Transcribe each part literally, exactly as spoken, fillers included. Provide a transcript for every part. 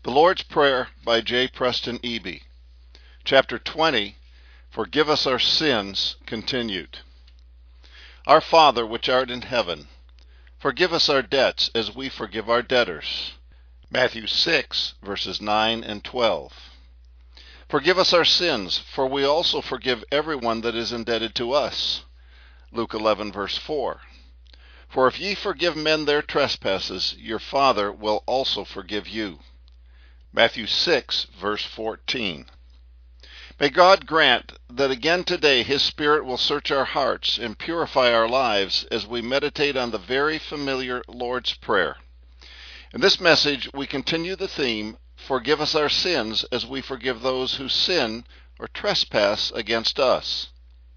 The Lord's Prayer by J. Preston Eby. Chapter twenty, Forgive Us Our Sins, continued. Our Father, which art in heaven, forgive us our debts as we forgive our debtors. Matthew six, verses nine and twelve. Forgive us our sins, for we also forgive everyone that is indebted to us. Luke eleven, verse four. For if ye forgive men their trespasses, your Father will also forgive you. Matthew six, verse fourteen. May God grant that again today His Spirit will search our hearts and purify our lives as we meditate on the very familiar Lord's Prayer. In this message, we continue the theme, Forgive us our sins as we forgive those who sin or trespass against us.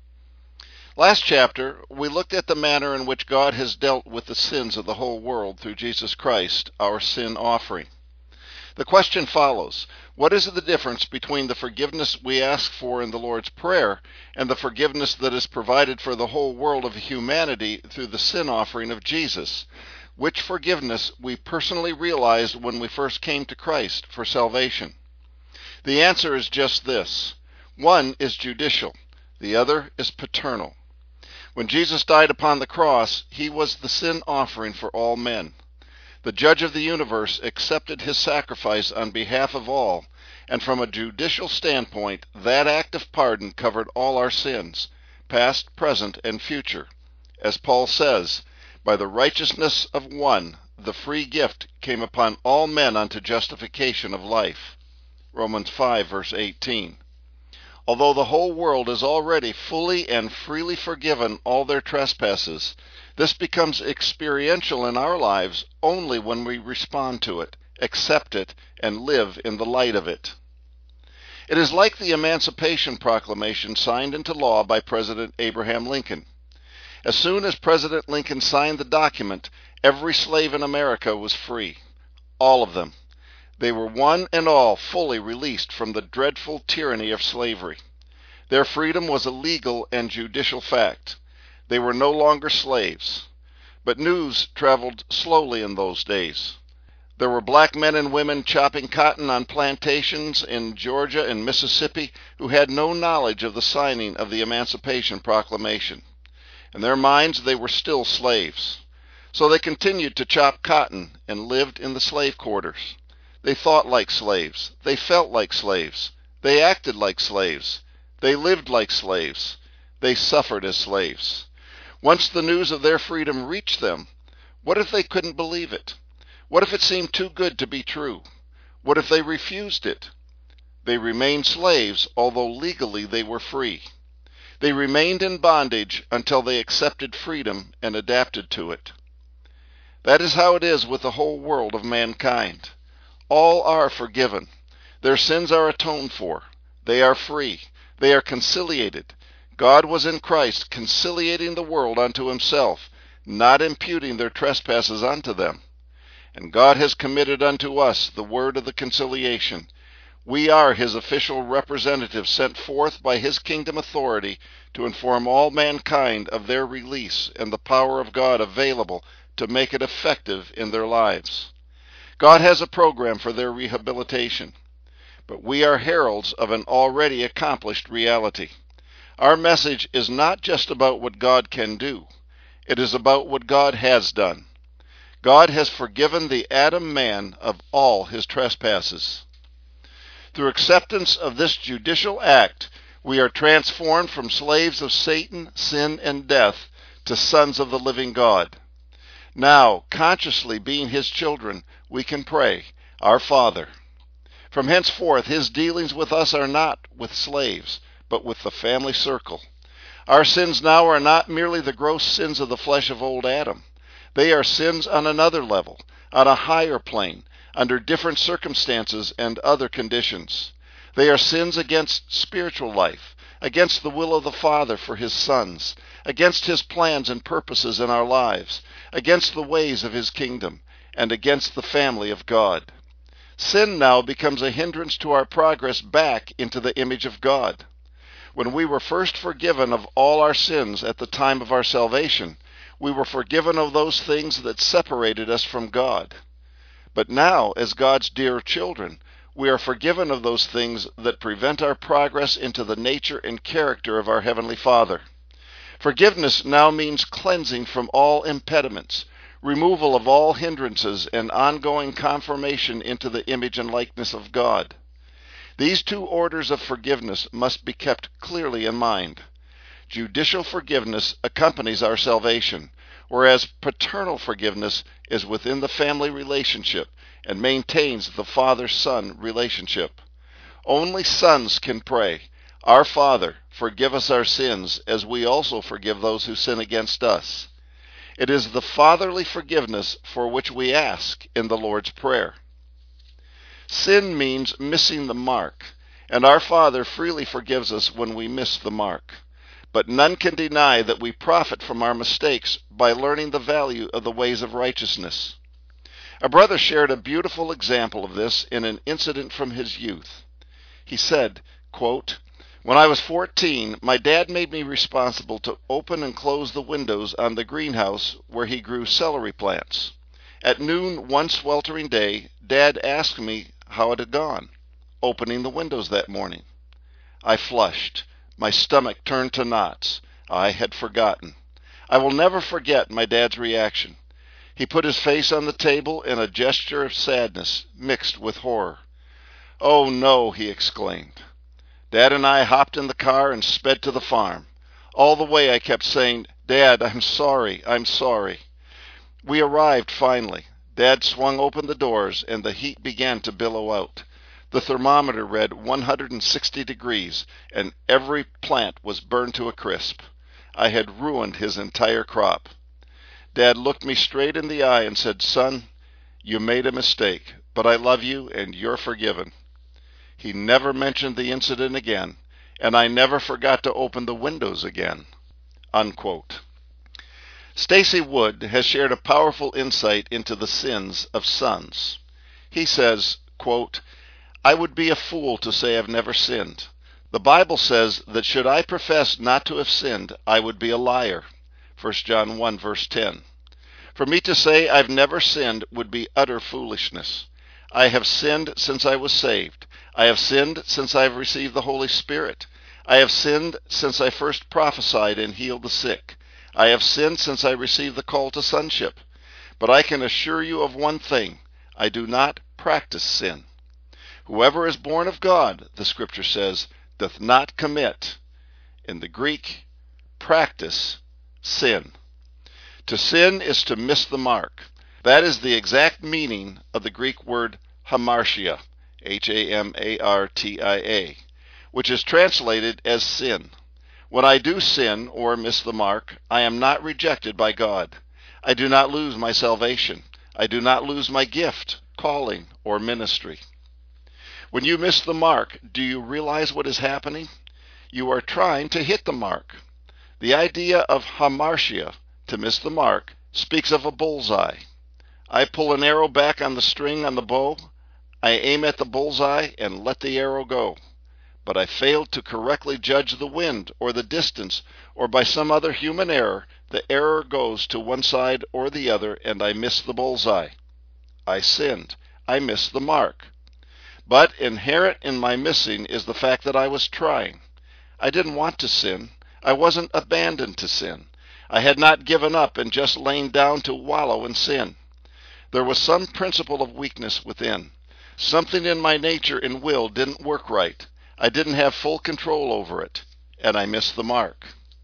Last chapter, we looked at the manner in which God has dealt with the sins of the whole world through Jesus Christ, our sin offering. The question follows, what is the difference between the forgiveness we ask for in the Lord's Prayer and the forgiveness that is provided for the whole world of humanity through the sin offering of Jesus? Which forgiveness we personally realized when we first came to Christ for salvation? The answer is just this. One is judicial, the other is paternal. When Jesus died upon the cross, He was the sin offering for all men. The Judge of the universe accepted His sacrifice on behalf of all, and from a judicial standpoint, that act of pardon covered all our sins, past, present, and future. As Paul says, by the righteousness of one, the free gift came upon all men unto justification of life. Romans five, verse eighteen. Although the whole world is already fully and freely forgiven all their trespasses, this becomes experiential in our lives only when we respond to it, accept it, and live in the light of it. It is like the Emancipation Proclamation signed into law by President Abraham Lincoln. As soon as President Lincoln signed the document, every slave in America was free. All of them. They were one and all fully released from the dreadful tyranny of slavery. Their freedom was a legal and judicial fact. They were no longer slaves. But news traveled slowly in those days. There were black men and women chopping cotton on plantations in Georgia and Mississippi who had no knowledge of the signing of the Emancipation Proclamation. In their minds, they were still slaves. So they continued to chop cotton and lived in the slave quarters. They thought like slaves. They felt like slaves. They acted like slaves. They lived like slaves. They suffered as slaves. Once the news of their freedom reached them, what if they couldn't believe it? What if it seemed too good to be true? What if they refused it? They remained slaves, although legally they were free. They remained in bondage until they accepted freedom and adapted to it. That is how it is with the whole world of mankind. All are forgiven. Their sins are atoned for. They are free. They are conciliated. God was in Christ conciliating the world unto Himself, not imputing their trespasses unto them. And God has committed unto us the word of the conciliation. We are His official representatives sent forth by His kingdom authority to inform all mankind of their release and the power of God available to make it effective in their lives. God has a program for their rehabilitation, but we are heralds of an already accomplished reality. Our message is not just about what God can do. It is about what God has done. God has forgiven the Adam man of all his trespasses. Through acceptance of this judicial act, we are transformed from slaves of Satan, sin, and death to sons of the living God. Now, consciously being His children, we can pray, Our Father. From henceforth, His dealings with us are not with slaves, but with the family circle. Our sins now are not merely the gross sins of the flesh of old Adam. They are sins on another level, on a higher plane, under different circumstances and other conditions. They are sins against spiritual life, against the will of the Father for His sons, against His plans and purposes in our lives, against the ways of His kingdom, and against the family of God. Sin now becomes a hindrance to our progress back into the image of God. When we were first forgiven of all our sins at the time of our salvation, we were forgiven of those things that separated us from God. But now, as God's dear children, we are forgiven of those things that prevent our progress into the nature and character of our Heavenly Father. Forgiveness now means cleansing from all impediments, removal of all hindrances, and ongoing conformation into the image and likeness of God. These two orders of forgiveness must be kept clearly in mind. Judicial forgiveness accompanies our salvation, whereas paternal forgiveness is within the family relationship and maintains the father-son relationship. Only sons can pray, "Our Father, forgive us our sins, as we also forgive those who sin against us." It is the fatherly forgiveness for which we ask in the Lord's Prayer. Sin means missing the mark, and our Father freely forgives us when we miss the mark. But none can deny that we profit from our mistakes by learning the value of the ways of righteousness. A brother shared a beautiful example of this in an incident from his youth. He said, quote, "When I was fourteen, my dad made me responsible to open and close the windows on the greenhouse where he grew celery plants. At noon one sweltering day, Dad asked me how it had gone, opening the windows that morning. I flushed. My stomach turned to knots. I had forgotten. I will never forget my dad's reaction. He put his face on the table in a gesture of sadness mixed with horror. 'Oh no,' he exclaimed. Dad and I hopped in the car and sped to the farm. All the way I kept saying, 'Dad, I'm sorry, I'm sorry.' We arrived finally. Dad swung open the doors and the heat began to billow out. The thermometer read one hundred sixty degrees and every plant was burned to a crisp. I had ruined his entire crop. Dad looked me straight in the eye and said, 'Son, you made a mistake, but I love you and you're forgiven.' He never mentioned the incident again, and I never forgot to open the windows again." Unquote. Stacy Wood has shared a powerful insight into the sins of sons. He says, quote, "I would be a fool to say I've never sinned. The Bible says that should I profess not to have sinned, I would be a liar. First John one, verse ten. For me to say I've never sinned would be utter foolishness. I have sinned since I was saved. I have sinned since I have received the Holy Spirit. I have sinned since I first prophesied and healed the sick. I have sinned since I received the call to sonship. But I can assure you of one thing. I do not practice sin. Whoever is born of God, the Scripture says, doth not commit," in the Greek, practice, sin. To sin is to miss the mark. That is the exact meaning of the Greek word hamartia, H A M A R T I A, which is translated as sin. When I do sin or miss the mark, I am not rejected by God. I do not lose my salvation. I do not lose my gift, calling, or ministry. When you miss the mark, do you realize what is happening? You are trying to hit the mark. The idea of hamartia, to miss the mark, speaks of a bullseye. I pull an arrow back on the string on the bow. I aim at the bullseye and let the arrow go. But I failed to correctly judge the wind or the distance, or by some other human error, the arrow goes to one side or the other and I miss the bullseye. I sinned. I missed the mark. But inherent in my missing is the fact that I was trying. I didn't want to sin. I wasn't abandoned to sin. I had not given up and just lain down to wallow in sin. There was some principle of weakness within. Something in my nature and will didn't work right. I didn't have full control over it, and I missed the mark.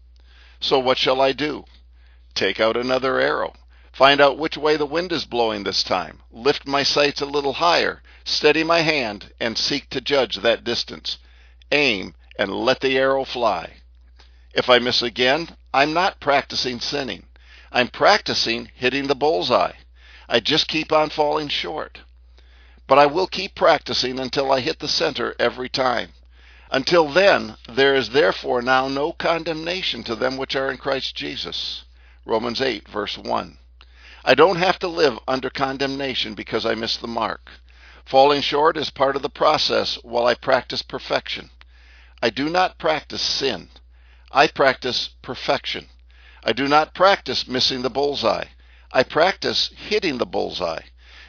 So what shall I do? Take out another arrow. Find out which way the wind is blowing this time. Lift my sights a little higher. Steady my hand and seek to judge that distance. Aim and let the arrow fly. If I miss again, I'm not practicing sinning. I'm practicing hitting the bullseye. I just keep on falling short. But I will keep practicing until I hit the center every time. Until then, there is therefore now no condemnation to them which are in Christ Jesus. Romans eight, verse one. I don't have to live under condemnation because I missed the mark. Falling short is part of the process while I practice perfection. I do not practice sin. I practice perfection. I do not practice missing the bullseye. I practice hitting the bullseye.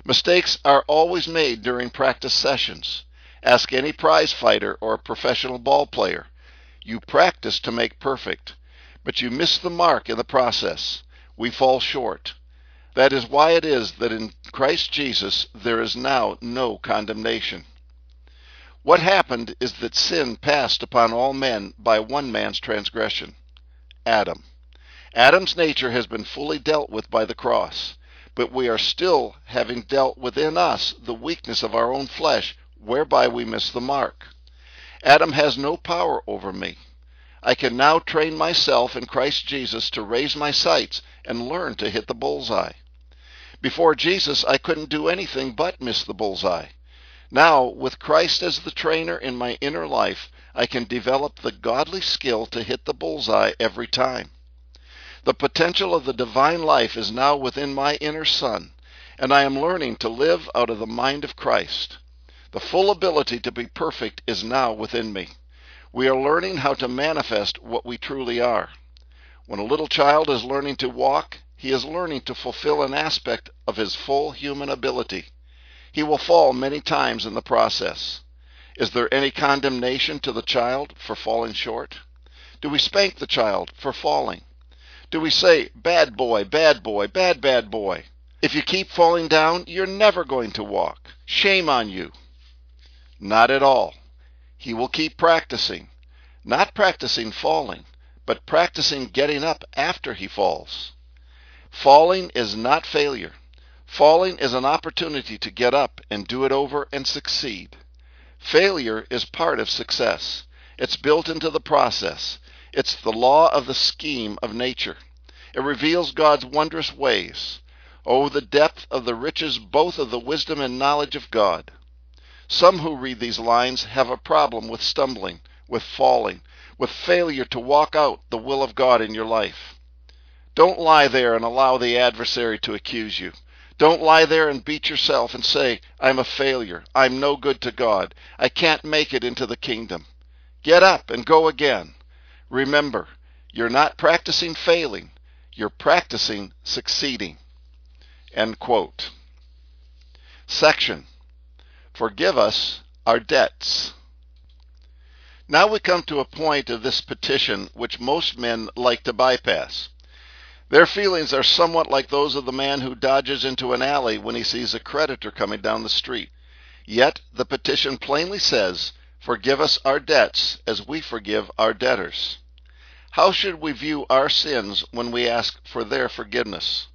Mistakes are always made during practice sessions. Ask any prize fighter or professional ball player. You practice to make perfect, but you miss the mark in the process. We fall short. That is why it is that in Christ Jesus there is now no condemnation. What happened is that sin passed upon all men by one man's transgression, Adam. Adam's nature has been fully dealt with by the cross, but we are still having dealt within us the weakness of our own flesh, whereby we miss the mark. Adam has no power over me. I can now train myself in Christ Jesus to raise my sights and learn to hit the bullseye. Before Jesus, I couldn't do anything but miss the bullseye. Now, with Christ as the trainer in my inner life, I can develop the godly skill to hit the bullseye every time. The potential of the divine life is now within my inner son, and I am learning to live out of the mind of Christ. The full ability to be perfect is now within me. We are learning how to manifest what we truly are. When a little child is learning to walk, he is learning to fulfill an aspect of his full human ability. He will fall many times in the process. Is there any condemnation to the child for falling short? Do we spank the child for falling? Do we say, bad boy, bad boy, bad, bad boy? If you keep falling down, you're never going to walk. Shame on you. Not at all. He will keep practicing. Not practicing falling, but practicing getting up after he falls. Falling is not failure. Falling is an opportunity to get up and do it over and succeed. Failure is part of success. It's built into the process. It's the law of the scheme of nature. It reveals God's wondrous ways. Oh, the depth of the riches both of the wisdom and knowledge of God. Some who read these lines have a problem with stumbling, with falling, with failure to walk out the will of God in your life. Don't lie there and allow the adversary to accuse you. Don't lie there and beat yourself and say, I'm a failure. I'm no good to God. I can't make it into the kingdom. Get up and go again. Remember, you're not practicing failing. You're practicing succeeding. End quote. Section. Forgive us our debts. Now we come to a point of this petition which most men like to bypass. Their feelings are somewhat like those of the man who dodges into an alley when he sees a creditor coming down the street. Yet the petition plainly says, forgive us our debts as we forgive our debtors. How should we view our sins when we ask for their forgiveness?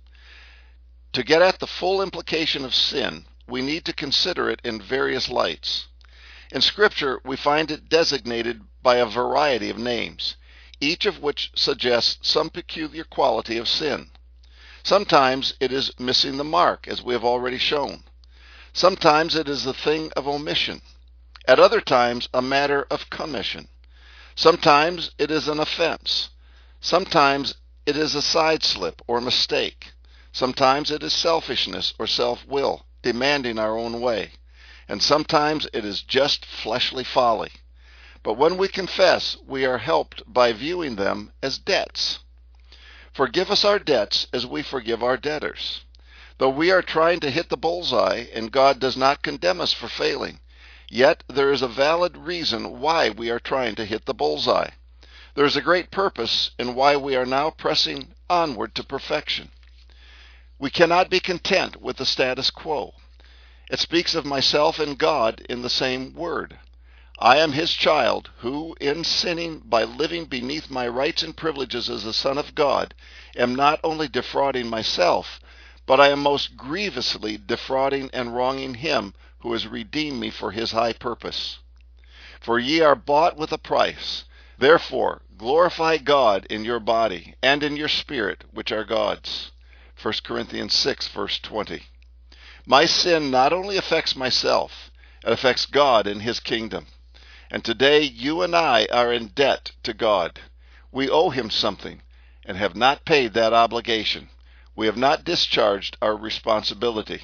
To get at the full implication of sin, we need to consider it in various lights. In Scripture, we find it designated by a variety of names, each of which suggests some peculiar quality of sin. Sometimes it is missing the mark, as we have already shown. Sometimes it is a thing of omission. At other times, a matter of commission. Sometimes it is an offense. Sometimes it is a side slip or mistake. Sometimes it is selfishness or self-will, demanding our own way. And sometimes it is just fleshly folly. But when we confess, we are helped by viewing them as debts. Forgive us our debts as we forgive our debtors. Though we are trying to hit the bullseye and God does not condemn us for failing, yet there is a valid reason why we are trying to hit the bullseye. There is a great purpose in why we are now pressing onward to perfection. We cannot be content with the status quo. It speaks of myself and God in the same word. I am his child who, in sinning by living beneath my rights and privileges as a son of God, am not only defrauding myself, but I am most grievously defrauding and wronging him who has redeemed me for his high purpose. For ye are bought with a price. Therefore glorify God in your body and in your spirit, which are God's. First Corinthians six, verse twenty. My sin not only affects myself, it affects God and his kingdom. And today you and I are in debt to God. We owe him something and have not paid that obligation. We have not discharged our responsibility.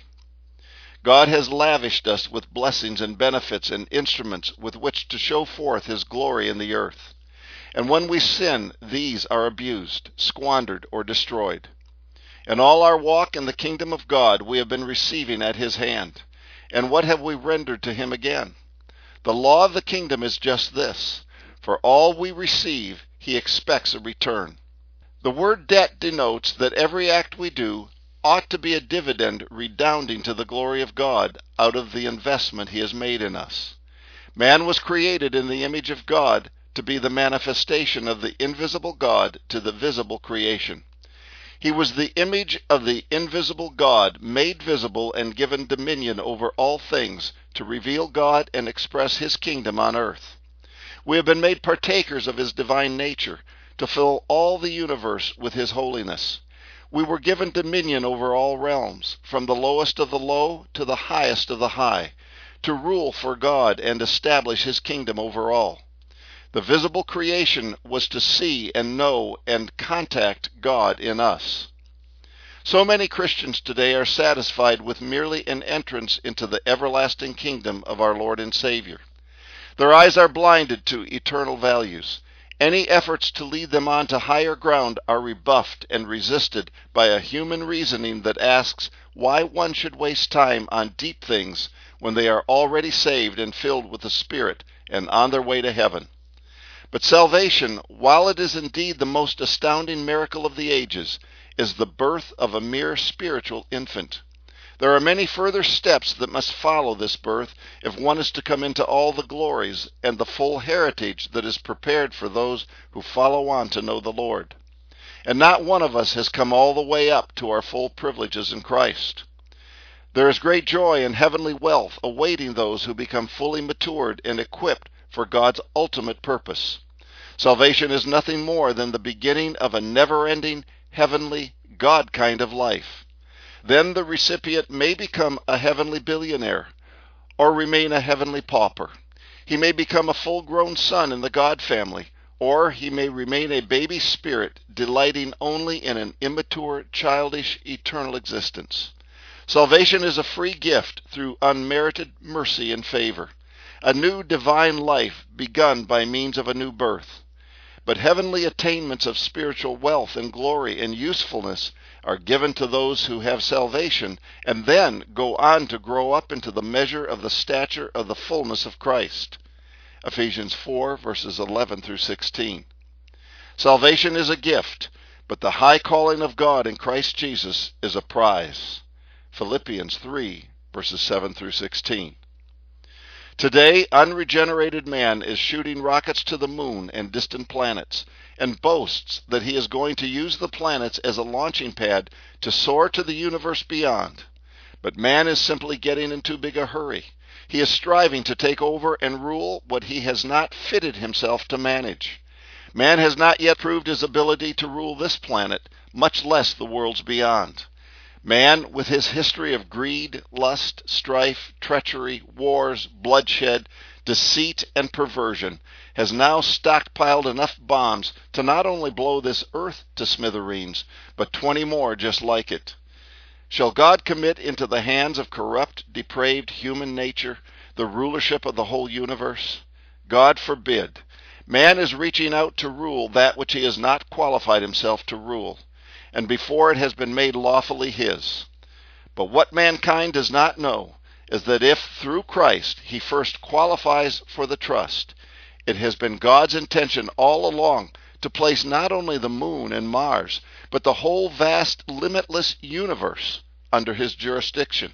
God has lavished us with blessings and benefits and instruments with which to show forth his glory in the earth. And when we sin, these are abused, squandered, or destroyed. In all our walk in the kingdom of God, we have been receiving at his hand. And what have we rendered to him again? The law of the kingdom is just this: for all we receive, he expects a return. The word debt denotes that every act we do ought to be a dividend redounding to the glory of God out of the investment he has made in us. Man was created in the image of God to be the manifestation of the invisible God to the visible creation. He was the image of the invisible God, made visible and given dominion over all things to reveal God and express his kingdom on earth. We have been made partakers of his divine nature to fill all the universe with his holiness. We were given dominion over all realms, from the lowest of the low to the highest of the high, to rule for God and establish his kingdom over all. The visible creation was to see and know and contact God in us. So many Christians today are satisfied with merely an entrance into the everlasting kingdom of our Lord and Savior. Their eyes are blinded to eternal values. Any efforts to lead them on to higher ground are rebuffed and resisted by a human reasoning that asks why one should waste time on deep things when they are already saved and filled with the Spirit and on their way to heaven. But salvation, while it is indeed the most astounding miracle of the ages, is the birth of a mere spiritual infant. There are many further steps that must follow this birth if one is to come into all the glories and the full heritage that is prepared for those who follow on to know the Lord. And not one of us has come all the way up to our full privileges in Christ. There is great joy and heavenly wealth awaiting those who become fully matured and equipped for God's ultimate purpose. Salvation is nothing more than the beginning of a never-ending, heavenly, God kind of life. Then the recipient may become a heavenly billionaire or remain a heavenly pauper. He may become a full-grown son in the God family, or he may remain a baby spirit delighting only in an immature, childish, eternal existence. Salvation is a free gift through unmerited mercy and favor, a new divine life begun by means of a new birth. But heavenly attainments of spiritual wealth and glory and usefulness are given to those who have salvation and then go on to grow up into the measure of the stature of the fullness of Christ. Ephesians four, verses eleven through sixteen. Salvation is a gift, but the high calling of God in Christ Jesus is a prize. Philippians three, verses seven through sixteen. Today, unregenerated man is shooting rockets to the moon and distant planets, and boasts that he is going to use the planets as a launching pad to soar to the universe beyond. But man is simply getting in too big a hurry. He is striving to take over and rule what he has not fitted himself to manage. Man has not yet proved his ability to rule this planet, much less the worlds beyond. Man, with his history of greed, lust, strife, treachery, wars, bloodshed, deceit, and perversion, has now stockpiled enough bombs to not only blow this earth to smithereens, but twenty more just like it. Shall God commit into the hands of corrupt, depraved human nature the rulership of the whole universe? God forbid. Man is reaching out to rule that which he has not qualified himself to rule, and before it has been made lawfully his. But what mankind does not know is that if, through Christ, he first qualifies for the trust, it has been God's intention all along to place not only the moon and Mars, but the whole vast, limitless universe under his jurisdiction.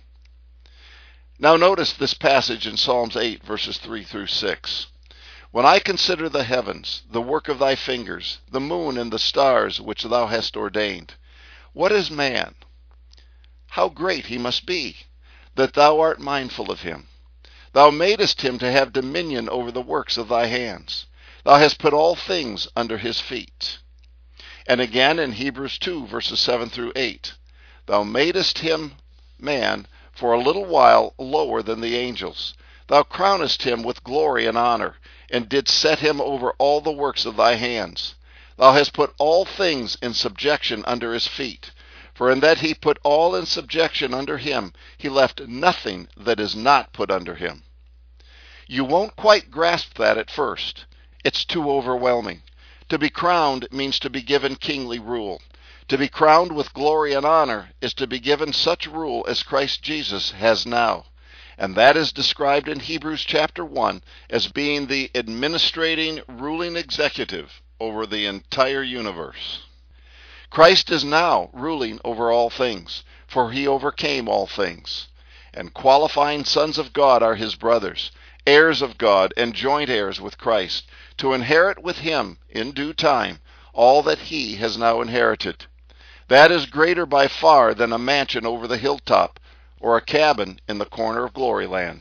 Now notice this passage in Psalms eight, verses three through six. When I consider the heavens, the work of thy fingers, the moon and the stars which thou hast ordained, what is man? How great he must be, that thou art mindful of him. Thou madest him to have dominion over the works of thy hands. Thou hast put all things under his feet. And again in Hebrews two, verses seven through eight, thou madest him, man, for a little while lower than the angels. Thou crownest him with glory and honor, and didst set him over all the works of thy hands. Thou hast put all things in subjection under his feet. For in that he put all in subjection under him, he left nothing that is not put under him. You won't quite grasp that at first. It's too overwhelming. To be crowned means to be given kingly rule. To be crowned with glory and honor is to be given such rule as Christ Jesus has now. And that is described in Hebrews chapter one as being the administrating, ruling executive over the entire universe. Christ is now ruling over all things, for he overcame all things. And qualifying sons of God are his brothers, heirs of God and joint heirs with Christ, to inherit with him in due time all that he has now inherited. That is greater by far than a mansion over the hilltop or a cabin in the corner of glory land.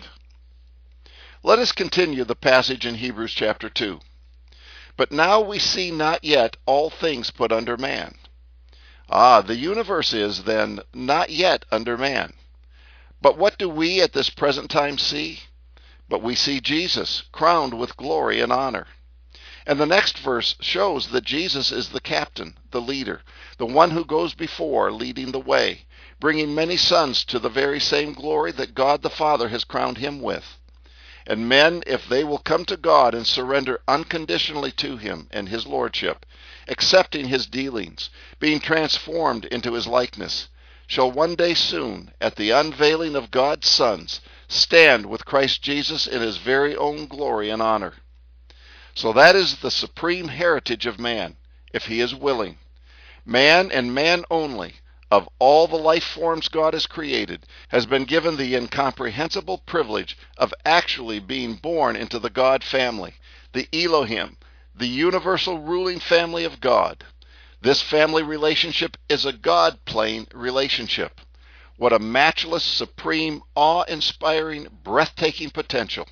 Let us continue the passage in Hebrews chapter two. But now we see not yet all things put under man. Ah, the universe is, then, not yet under man. But what do we at this present time see? But we see Jesus crowned with glory and honor. And the next verse shows that Jesus is the captain, the leader, the one who goes before, leading the way, bringing many sons to the very same glory that God the Father has crowned him with. And men, if they will come to God and surrender unconditionally to him and his lordship, accepting his dealings, being transformed into his likeness, shall one day soon, at the unveiling of God's sons, stand with Christ Jesus in his very own glory and honor. So that is the supreme heritage of man, if he is willing. Man, and man only, of all the life forms God has created, has been given the incomprehensible privilege of actually being born into the God family, the Elohim, the universal ruling family of God. This family relationship is a God-plane relationship. What a matchless, supreme, awe-inspiring, breathtaking potential.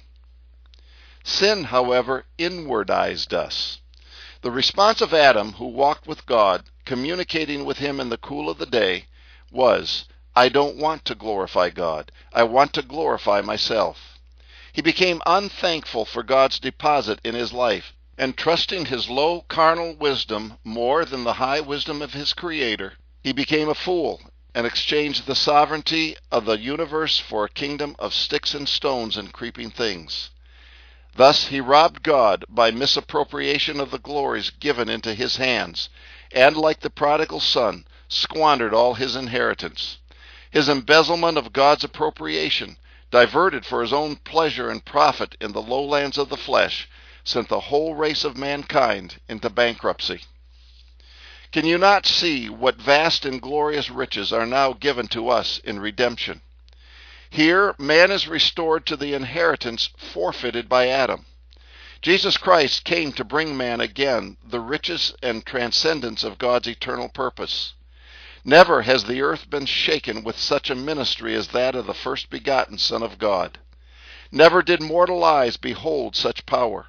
Sin, however, inwardized us. The response of Adam, who walked with God, communicating with him in the cool of the day, was, I don't want to glorify God. I want to glorify myself. He became unthankful for God's deposit in his life, and trusting his low carnal wisdom more than the high wisdom of his Creator, he became a fool and exchanged the sovereignty of the universe for a kingdom of sticks and stones and creeping things. Thus he robbed God by misappropriation of the glories given into his hands, and like the prodigal son, squandered all his inheritance. His embezzlement of God's appropriation, diverted for his own pleasure and profit in the lowlands of the flesh, sent the whole race of mankind into bankruptcy. Can you not see what vast and glorious riches are now given to us in redemption? Here, man is restored to the inheritance forfeited by Adam. Jesus Christ came to bring man again the riches and transcendence of God's eternal purpose. Never has the earth been shaken with such a ministry as that of the first begotten Son of God. Never did mortal eyes behold such power.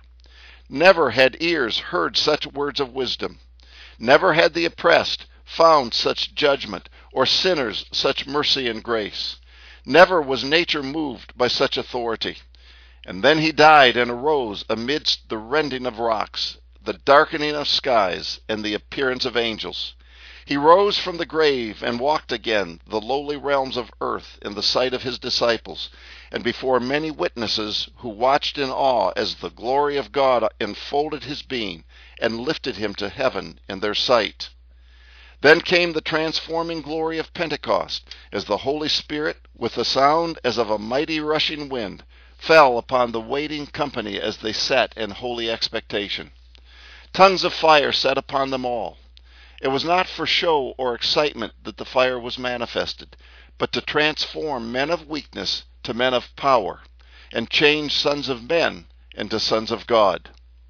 Never had ears heard such words of wisdom. Never had the oppressed found such judgment, or sinners such mercy and grace. Never was nature moved by such authority. And then he died and arose amidst the rending of rocks, the darkening of skies, and the appearance of angels. He rose from the grave and walked again the lowly realms of earth in the sight of his disciples, and before many witnesses who watched in awe as the glory of God enfolded his being and lifted him to heaven in their sight. Then came the transforming glory of Pentecost, as the Holy Spirit, with a sound as of a mighty rushing wind, fell upon the waiting company as they sat in holy expectation. Tongues of fire set upon them all. It was not for show or excitement that the fire was manifested, but to transform men of weakness to men of power, and change sons of men into sons of God.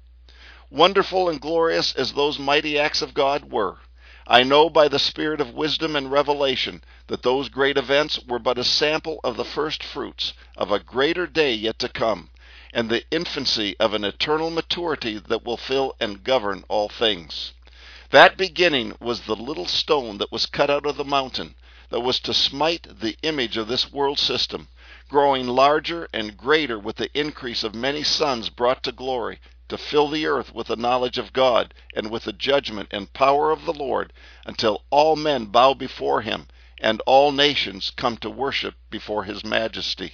Wonderful and glorious as those mighty acts of God were, I know by the spirit of wisdom and revelation that those great events were but a sample of the first fruits of a greater day yet to come, and the infancy of an eternal maturity that will fill and govern all things. That beginning was the little stone that was cut out of the mountain, that was to smite the image of this world system, growing larger and greater with the increase of many sons brought to glory, to fill the earth with the knowledge of God and with the judgment and power of the Lord, until all men bow before him and all nations come to worship before his majesty.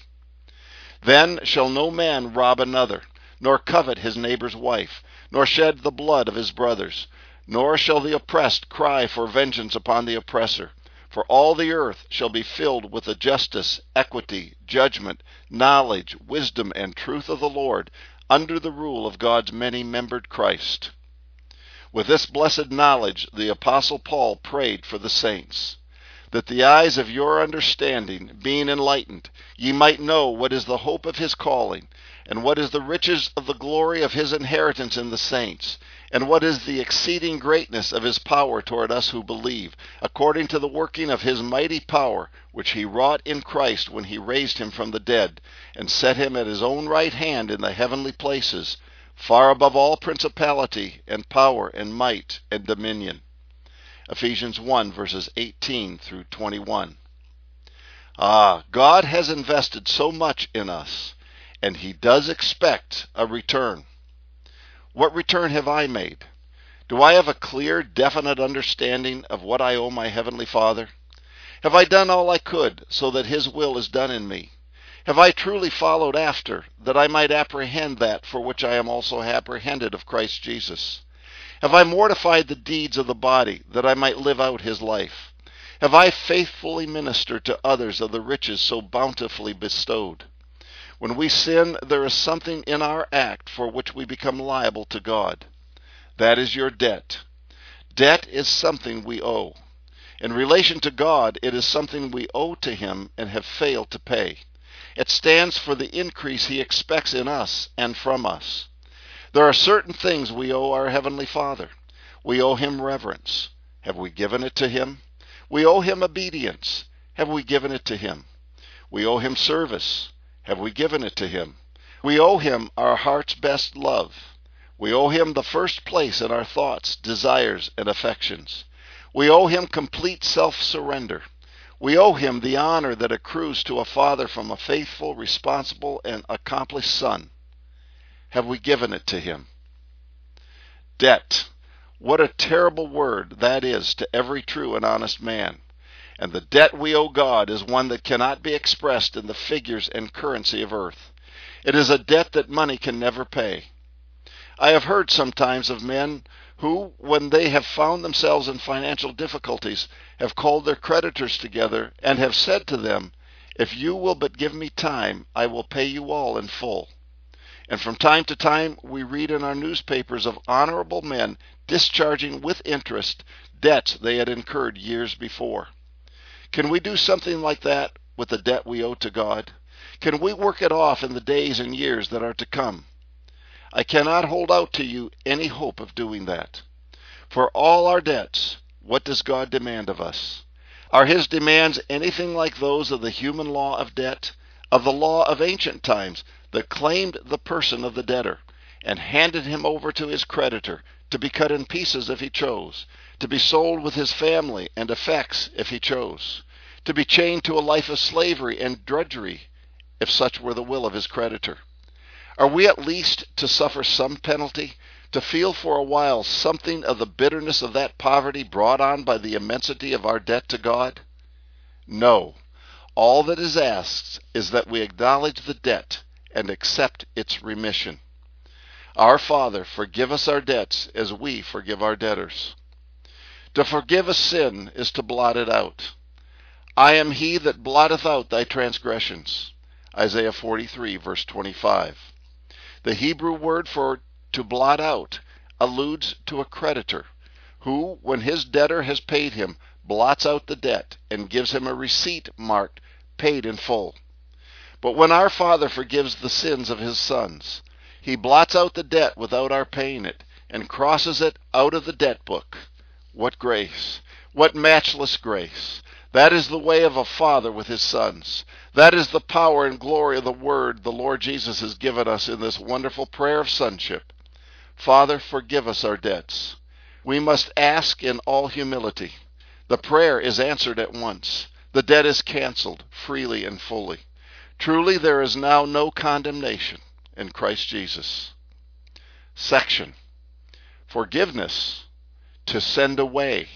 Then shall no man rob another, nor covet his neighbor's wife, nor shed the blood of his brothers, nor shall the oppressed cry for vengeance upon the oppressor. For all the earth shall be filled with the justice, equity, judgment, knowledge, wisdom, and truth of the Lord, under the rule of God's many-membered Christ. With this blessed knowledge the Apostle Paul prayed for the saints, that the eyes of your understanding, being enlightened, ye might know what is the hope of his calling, and what is the riches of the glory of his inheritance in the saints, and what is the exceeding greatness of his power toward us who believe, according to the working of his mighty power, which he wrought in Christ when he raised him from the dead, and set him at his own right hand in the heavenly places, far above all principality, and power, and might, and dominion. Ephesians one, verses eighteen through twenty-one. Ah, God has invested so much in us, and he does expect a return. What return have I made? Do I have a clear, definite understanding of what I owe my Heavenly Father? Have I done all I could so that his will is done in me? Have I truly followed after, that I might apprehend that for which I am also apprehended of Christ Jesus? Have I mortified the deeds of the body, that I might live out his life? Have I faithfully ministered to others of the riches so bountifully bestowed? When we sin, there is something in our act for which we become liable to God. That is your debt. Debt is something we owe. In relation to God, it is something we owe to him and have failed to pay. It stands for the increase he expects in us and from us. There are certain things we owe our Heavenly Father. We owe him reverence. Have we given it to him? We owe him obedience. Have we given it to him? We owe him service. Have we given it to him? We owe him our heart's best love. We owe him the first place in our thoughts, desires, and affections. We owe him complete self-surrender. We owe him the honor that accrues to a father from a faithful, responsible, and accomplished son. Have we given it to him? Debt. What a terrible word that is to every true and honest man. And the debt we owe God is one that cannot be expressed in the figures and currency of earth. It is a debt that money can never pay. I have heard sometimes of men who, when they have found themselves in financial difficulties, have called their creditors together and have said to them, "If you will but give me time, I will pay you all in full." And from time to time we read in our newspapers of honorable men discharging with interest debts they had incurred years before. Can we do something like that with the debt we owe to God? Can we work it off in the days and years that are to come? I cannot hold out to you any hope of doing that. For all our debts, what does God demand of us? Are his demands anything like those of the human law of debt, of the law of ancient times that claimed the person of the debtor and handed him over to his creditor to be cut in pieces if he chose, to be sold with his family and effects if he chose, to be chained to a life of slavery and drudgery if such were the will of his creditor? Are we at least to suffer some penalty, to feel for a while something of the bitterness of that poverty brought on by the immensity of our debt to God? No. All that is asked is that we acknowledge the debt and accept its remission. Our Father, forgive us our debts as we forgive our debtors. To forgive a sin is to blot it out. I am he that blotteth out thy transgressions. Isaiah forty-three, verse twenty-five. The Hebrew word for to blot out alludes to a creditor, who, when his debtor has paid him, blots out the debt and gives him a receipt marked paid in full. But when our Father forgives the sins of his sons, he blots out the debt without our paying it and crosses it out of the debt book. What grace! What matchless grace! That is the way of a father with his sons. That is the power and glory of the word the Lord Jesus has given us in this wonderful prayer of sonship. Father, forgive us our debts. We must ask in all humility. The prayer is answered at once. The debt is canceled freely and fully. Truly there is now no condemnation in Christ Jesus. Section. Forgiveness. To send away.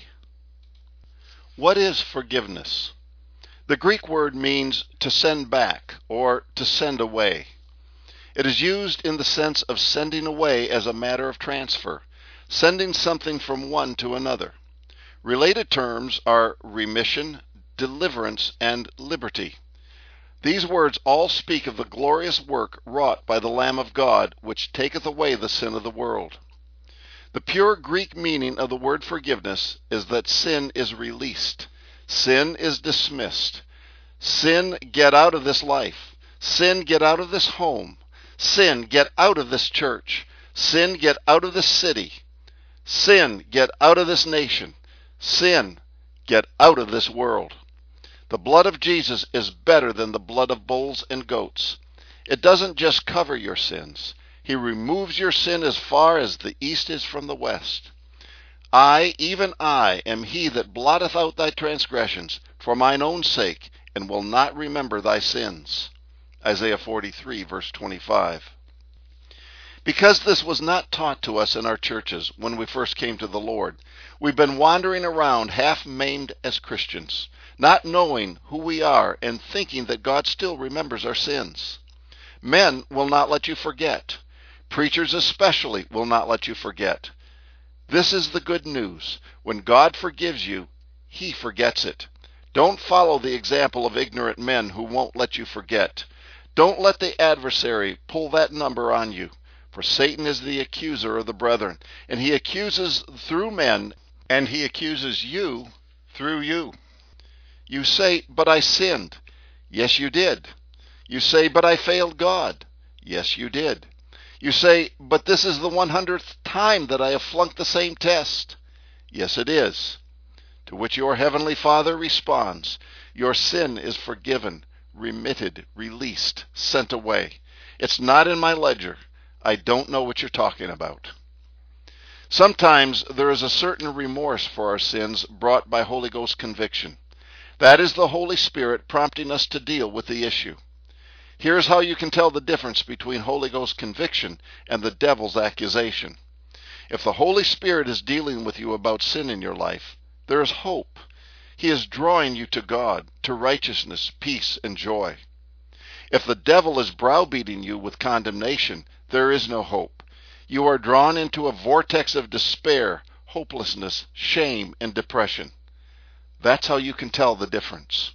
What is forgiveness? The Greek word means to send back or to send away. It is used in the sense of sending away as a matter of transfer, sending something from one to another. Related terms are remission, deliverance, and liberty. These words all speak of the glorious work wrought by the Lamb of God, which taketh away the sin of the world. The pure Greek meaning of the word forgiveness is that sin is released. Sin is dismissed. Sin, get out of this life. Sin, get out of this home. Sin, get out of this church. Sin, get out of this city. Sin, get out of this nation. Sin, get out of this world. The blood of Jesus is better than the blood of bulls and goats. It doesn't just cover your sins. He removes your sin as far as the east is from the west. I, even I, am he that blotteth out thy transgressions for mine own sake, and will not remember thy sins. Isaiah forty-three, verse twenty-five. Because this was not taught to us in our churches when we first came to the Lord, we've been wandering around half-maimed as Christians, not knowing who we are and thinking that God still remembers our sins. Men will not let you forget. Preachers especially will not let you forget. This is the good news. When God forgives you, He forgets it. Don't follow the example of ignorant men who won't let you forget. Don't let the adversary pull that number on you. For Satan is the accuser of the brethren, and he accuses through men, and he accuses you through you. You say, but I sinned. Yes, you did. You say, but I failed God. Yes, you did. You say, but this is the one hundredth time that I have flunked the same test. Yes, it is. To which your heavenly Father responds, your sin is forgiven, remitted, released, sent away. It's not in my ledger. I don't know what you're talking about. Sometimes there is a certain remorse for our sins brought by Holy Ghost conviction. That is the Holy Spirit prompting us to deal with the issue. Here's how you can tell the difference between Holy Ghost conviction and the devil's accusation. If the Holy Spirit is dealing with you about sin in your life, there is hope. He is drawing you to God, to righteousness, peace, and joy. If the devil is browbeating you with condemnation, there is no hope. You are drawn into a vortex of despair, hopelessness, shame, and depression. That's how you can tell the difference.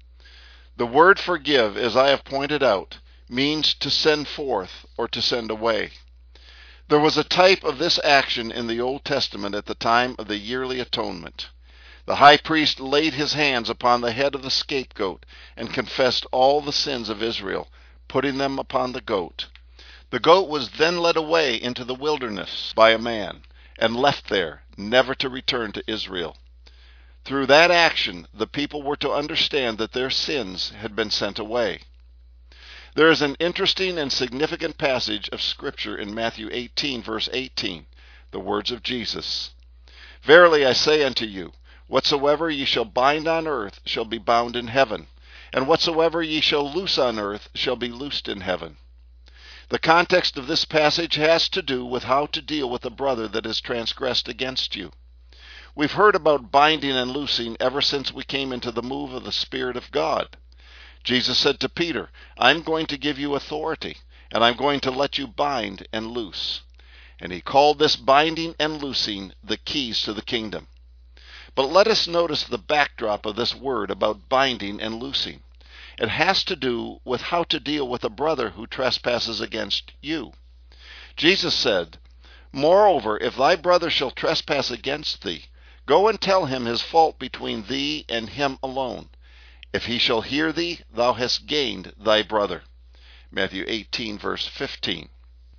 The word forgive, as I have pointed out, means to send forth or to send away. There was a type of this action in the Old Testament at the time of the yearly atonement. The high priest laid his hands upon the head of the scapegoat and confessed all the sins of Israel, putting them upon the goat. The goat was then led away into the wilderness by a man and left there, never to return to Israel. Through that action, the people were to understand that their sins had been sent away. There is an interesting and significant passage of Scripture in Matthew eighteen, verse eighteen, the words of Jesus. Verily I say unto you, whatsoever ye shall bind on earth shall be bound in heaven, and whatsoever ye shall loose on earth shall be loosed in heaven. The context of this passage has to do with how to deal with a brother that has transgressed against you. We've heard about binding and loosing ever since we came into the move of the Spirit of God. Jesus said to Peter, I'm going to give you authority, and I'm going to let you bind and loose. And he called this binding and loosing the keys to the kingdom. But let us notice the backdrop of this word about binding and loosing. It has to do with how to deal with a brother who trespasses against you. Jesus said, Moreover, if thy brother shall trespass against thee, go and tell him his fault between thee and him alone. If he shall hear thee, thou hast gained thy brother. Matthew eighteen, verse fifteen.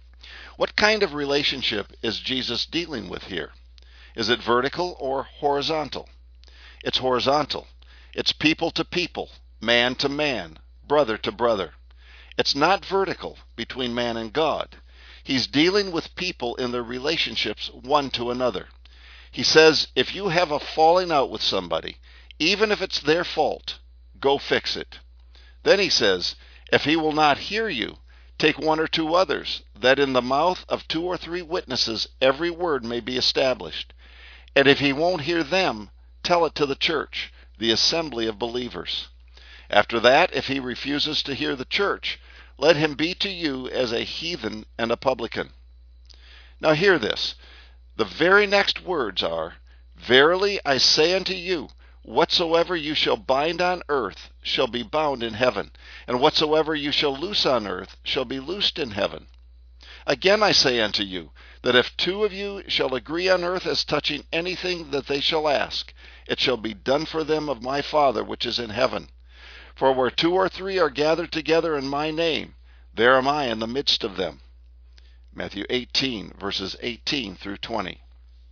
What kind of relationship is Jesus dealing with here? Is it vertical or horizontal? It's horizontal. It's people to people, man to man, brother to brother. It's not vertical between man and God. He's dealing with people in their relationships one to another. He says, if you have a falling out with somebody, even if it's their fault, go fix it. Then he says, if he will not hear you, take one or two others, that in the mouth of two or three witnesses every word may be established. And if he won't hear them, tell it to the church, the assembly of believers. After that, if he refuses to hear the church, let him be to you as a heathen and a publican. Now hear this. The very next words are, "Verily I say unto you, whatsoever you shall bind on earth shall be bound in heaven, and whatsoever you shall loose on earth shall be loosed in heaven. Again I say unto you, that if two of you shall agree on earth as touching anything that they shall ask, it shall be done for them of my Father which is in heaven. For where two or three are gathered together in my name, there am I in the midst of them." Matthew eighteen, verses eighteen through twenty.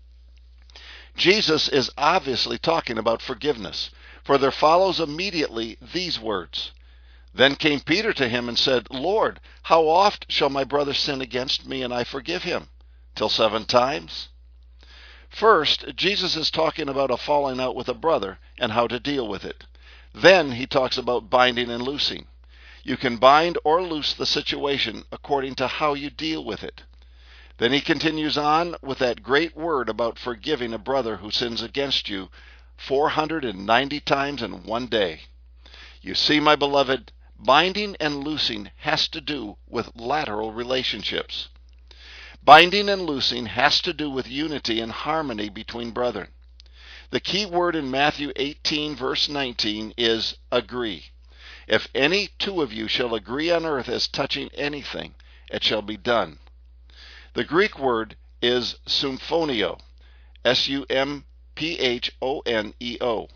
Jesus is obviously talking about forgiveness, for there follows immediately these words. "Then came Peter to him and said, Lord, how oft shall my brother sin against me and I forgive him? Till seven times?" First, Jesus is talking about a falling out with a brother and how to deal with it. Then he talks about binding and loosing. You can bind or loose the situation according to how you deal with it. Then he continues on with that great word about forgiving a brother who sins against you four hundred ninety times in one day. You see, my beloved, binding and loosing has to do with lateral relationships. Binding and loosing has to do with unity and harmony between brethren. The key word in Matthew eighteen, verse nineteen is agree. If any two of you shall agree on earth as touching anything, it shall be done. The Greek word is sumphoneo, S U M P H O N E O.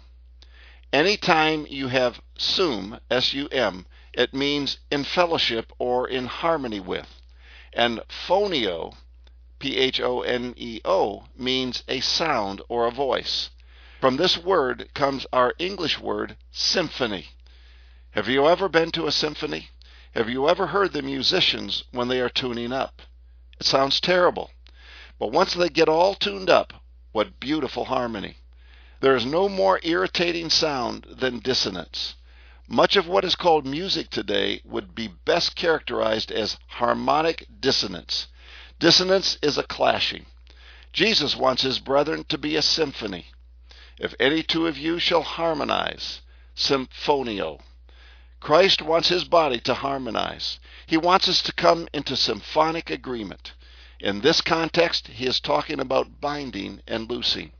Anytime you have sum, S U M, it means in fellowship or in harmony with. And phoneo, P H O N E O, means a sound or a voice. From this word comes our English word symphony. Have you ever been to a symphony? Have you ever heard the musicians when they are tuning up? It sounds terrible. But once they get all tuned up, what beautiful harmony. There is no more irritating sound than dissonance. Much of what is called music today would be best characterized as harmonic dissonance. Dissonance is a clashing. Jesus wants his brethren to be a symphony. If any two of you shall harmonize, symphonio. Christ wants his body to harmonize. He wants us to come into symphonic agreement. In this context, he is talking about binding and loosing.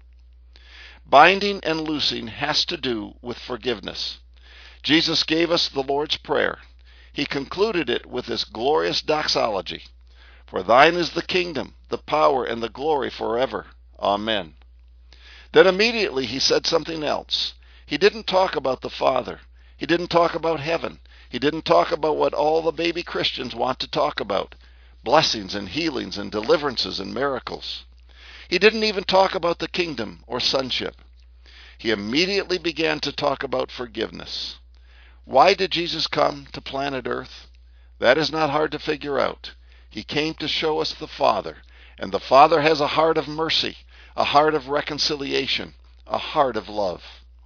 Binding and loosing has to do with forgiveness. Jesus gave us the Lord's Prayer. He concluded it with this glorious doxology. For thine is the kingdom, the power, and the glory forever. Amen. Then immediately he said something else. He didn't talk about the Father. He didn't talk about heaven. He didn't talk about what all the baby Christians want to talk about. Blessings and healings and deliverances and miracles. He didn't even talk about the kingdom or sonship. He immediately began to talk about forgiveness. Why did Jesus come to planet Earth? That is not hard to figure out. He came to show us the Father, and the Father has a heart of mercy, a heart of reconciliation, a heart of love.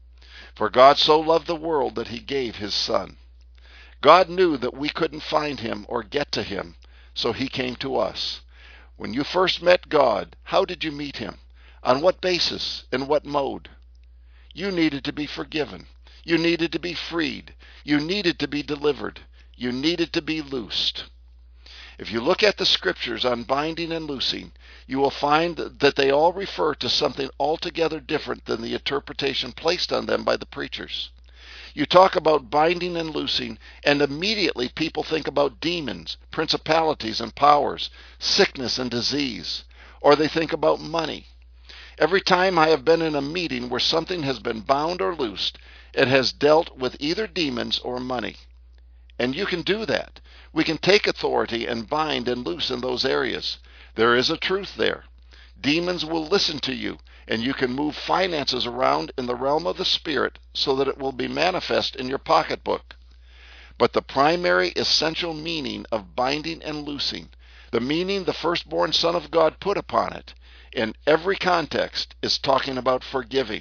For God so loved the world that he gave his Son. God knew that we couldn't find him or get to him, so he came to us. When you first met God, how did you meet him? On what basis? In what mode? You needed to be forgiven. You needed to be freed. You needed to be delivered. You needed to be loosed. If you look at the scriptures on binding and loosing, you will find that they all refer to something altogether different than the interpretation placed on them by the preachers. You talk about binding and loosing, and immediately people think about demons, principalities and powers, sickness and disease, or they think about money. Every time I have been in a meeting where something has been bound or loosed, it has dealt with either demons or money. And you can do that. We can take authority and bind and loose in those areas. There is a truth there. Demons will listen to you, and you can move finances around in the realm of the Spirit so that it will be manifest in your pocketbook. But the primary essential meaning of binding and loosing, the meaning the firstborn Son of God put upon it, in every context is talking about forgiving.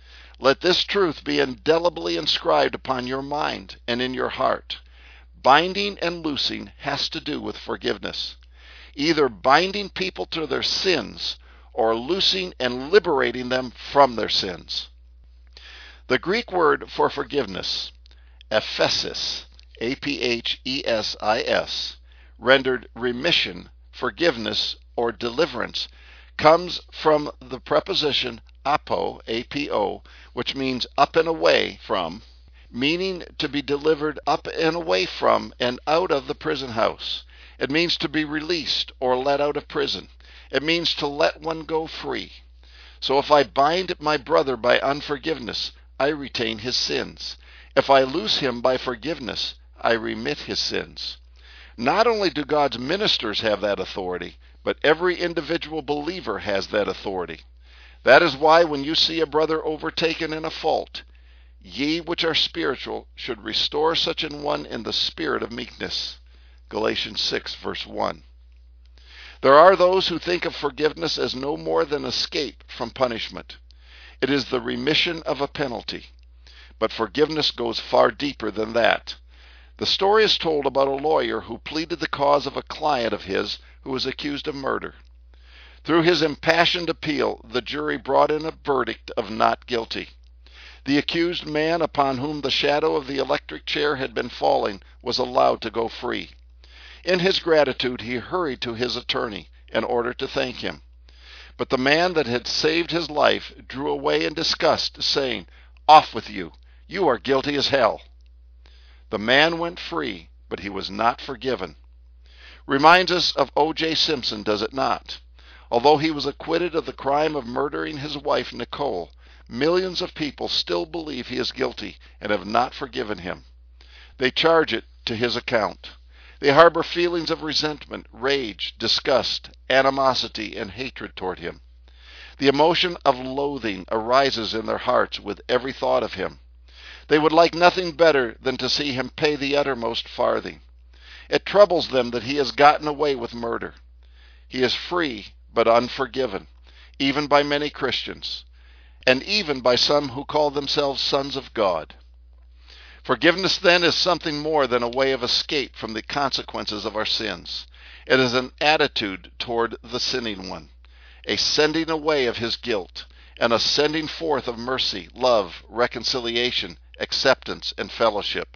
Let this truth be indelibly inscribed upon your mind and in your heart. Binding and loosing has to do with forgiveness. Either binding people to their sins or loosing and liberating them from their sins. The Greek word for forgiveness, aphesis, A P H E S I S, rendered remission, forgiveness, or deliverance, comes from the preposition apo, A P O, which means up and away from, meaning to be delivered up and away from and out of the prison house. It means to be released or let out of prison. It means to let one go free. So if I bind my brother by unforgiveness, I retain his sins. If I loose him by forgiveness, I remit his sins. Not only do God's ministers have that authority, but every individual believer has that authority. That is why when you see a brother overtaken in a fault, ye which are spiritual should restore such an one in the spirit of meekness. Galatians six, verse one. There are those who think of forgiveness as no more than escape from punishment. It is the remission of a penalty. But forgiveness goes far deeper than that. The story is told about a lawyer who pleaded the cause of a client of his who was accused of murder. Through his impassioned appeal, the jury brought in a verdict of not guilty. The accused man, upon whom the shadow of the electric chair had been falling, was allowed to go free. In his gratitude, he hurried to his attorney in order to thank him. But the man that had saved his life drew away in disgust, saying, "Off with you! You are guilty as hell." The man went free, but he was not forgiven. Reminds us of O J Simpson, does it not? Although he was acquitted of the crime of murdering his wife, Nicole, millions of people still believe he is guilty and have not forgiven him. They charge it to his account. They harbor feelings of resentment, rage, disgust, animosity, and hatred toward him. The emotion of loathing arises in their hearts with every thought of him. They would like nothing better than to see him pay the uttermost farthing. It troubles them that he has gotten away with murder. He is free but unforgiven, even by many Christians, and even by some who call themselves sons of God. Forgiveness, then, is something more than a way of escape from the consequences of our sins. It is an attitude toward the sinning one, a sending away of his guilt, and a sending forth of mercy, love, reconciliation, acceptance, and fellowship.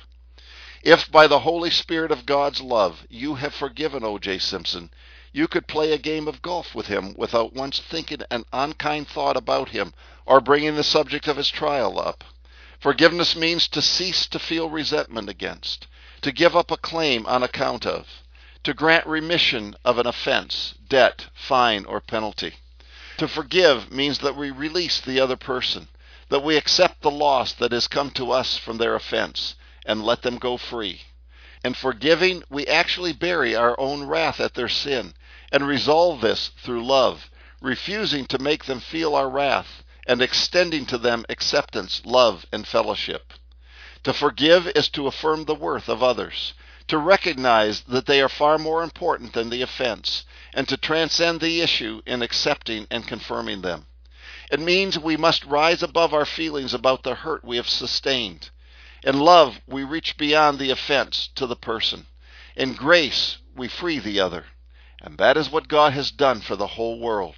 If by the Holy Spirit of God's love you have forgiven O J Simpson, you could play a game of golf with him without once thinking an unkind thought about him or bringing the subject of his trial up. Forgiveness means to cease to feel resentment against, to give up a claim on account of, to grant remission of an offense, debt, fine, or penalty. To forgive means that we release the other person, that we accept the loss that has come to us from their offense, and let them go free. In forgiving, we actually bury our own wrath at their sin, and resolve this through love, refusing to make them feel our wrath, and extending to them acceptance, love, and fellowship. To forgive is to affirm the worth of others, to recognize that they are far more important than the offense, and to transcend the issue in accepting and confirming them. It means we must rise above our feelings about the hurt we have sustained. In love, we reach beyond the offense to the person. In grace, we free the other. And that is what God has done for the whole world.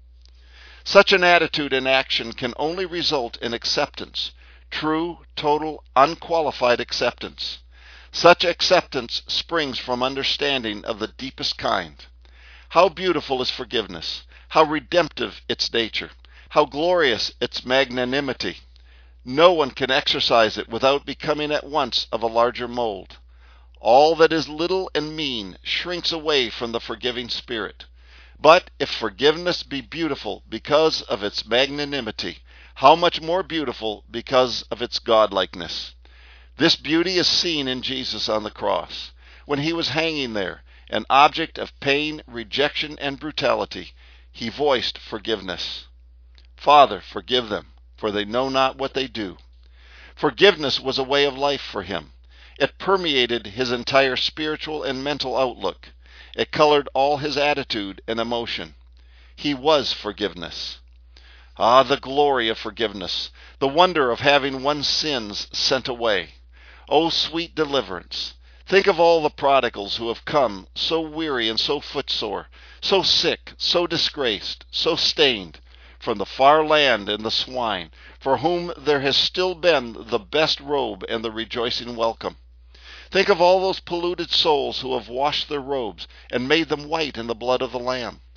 Such an attitude and action can only result in acceptance, true, total, unqualified acceptance. Such acceptance springs from understanding of the deepest kind. How beautiful is forgiveness! How redemptive its nature! How glorious its magnanimity! No one can exercise it without becoming at once of a larger mold. All that is little and mean shrinks away from the forgiving spirit. But if forgiveness be beautiful because of its magnanimity, how much more beautiful because of its godlikeness. This beauty is seen in Jesus on the cross. When he was hanging there, an object of pain, rejection, and brutality, he voiced forgiveness. "Father, forgive them, for they know not what they do." Forgiveness was a way of life for him. It permeated his entire spiritual and mental outlook. It colored all his attitude and emotion. He was forgiveness. Ah, the glory of forgiveness, the wonder of having one's sins sent away. Oh, sweet deliverance. Think of all the prodigals who have come, so weary and so footsore, so sick, so disgraced, so stained, from the far land and the swine, for whom there has still been the best robe and the rejoicing welcome. Think of all those polluted souls who have washed their robes and made them white in the blood of the Lamb.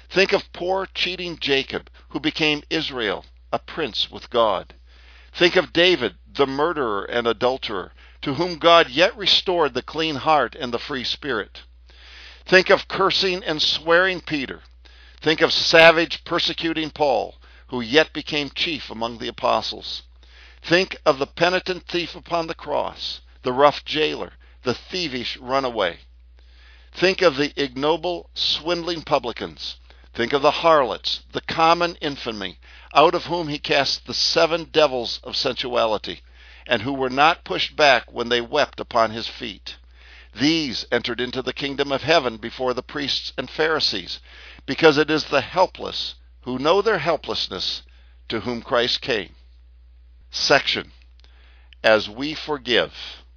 Think of poor, cheating Jacob, who became Israel, a prince with God. Think of David, the murderer and adulterer, to whom God yet restored the clean heart and the free spirit. Think of cursing and swearing Peter. Think of savage, persecuting Paul, who yet became chief among the apostles. Think of the penitent thief upon the cross, the rough jailer, the thievish runaway. Think of the ignoble, swindling publicans. Think of the harlots, the common infamy, out of whom he cast the seven devils of sensuality, and who were not pushed back when they wept upon his feet. These entered into the kingdom of heaven before the priests and Pharisees, because it is the helpless who know their helplessness to whom Christ came. Section: As we forgive.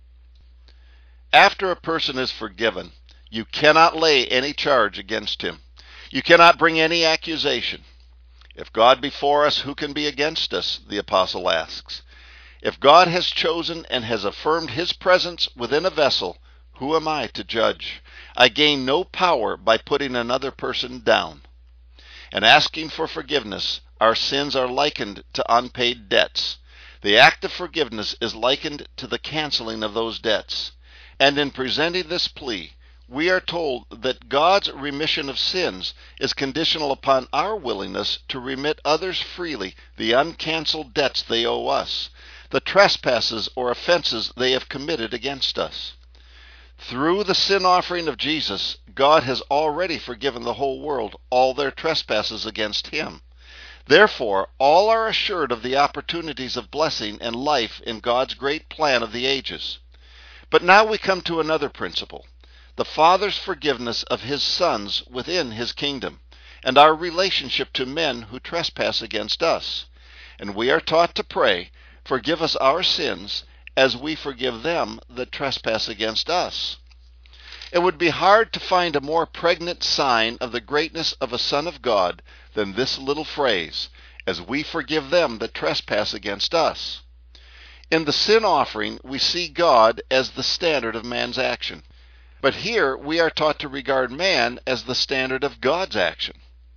After a person is forgiven, you cannot lay any charge against him. You cannot bring any accusation. If God be for us, who can be against us? The apostle asks. If God has chosen and has affirmed his presence within a vessel, who am I to judge? I gain no power by putting another person down. And asking for forgiveness, our sins are likened to unpaid debts. The act of forgiveness is likened to the canceling of those debts. And in presenting this plea, we are told that God's remission of sins is conditional upon our willingness to remit others freely the uncanceled debts they owe us, the trespasses or offenses they have committed against us. Through the sin offering of Jesus, God has already forgiven the whole world all their trespasses against him. Therefore, all are assured of the opportunities of blessing and life in God's great plan of the ages. But now we come to another principle: the Father's forgiveness of his sons within his kingdom, and our relationship to men who trespass against us. And we are taught to pray, "Forgive us our sins, as we forgive them that trespass against us." It would be hard to find a more pregnant sign of the greatness of a Son of God than this little phrase, "as we forgive them that trespass against us." In the sin offering, we see God as the standard of man's action. But here we are taught to regard man as the standard of God's action.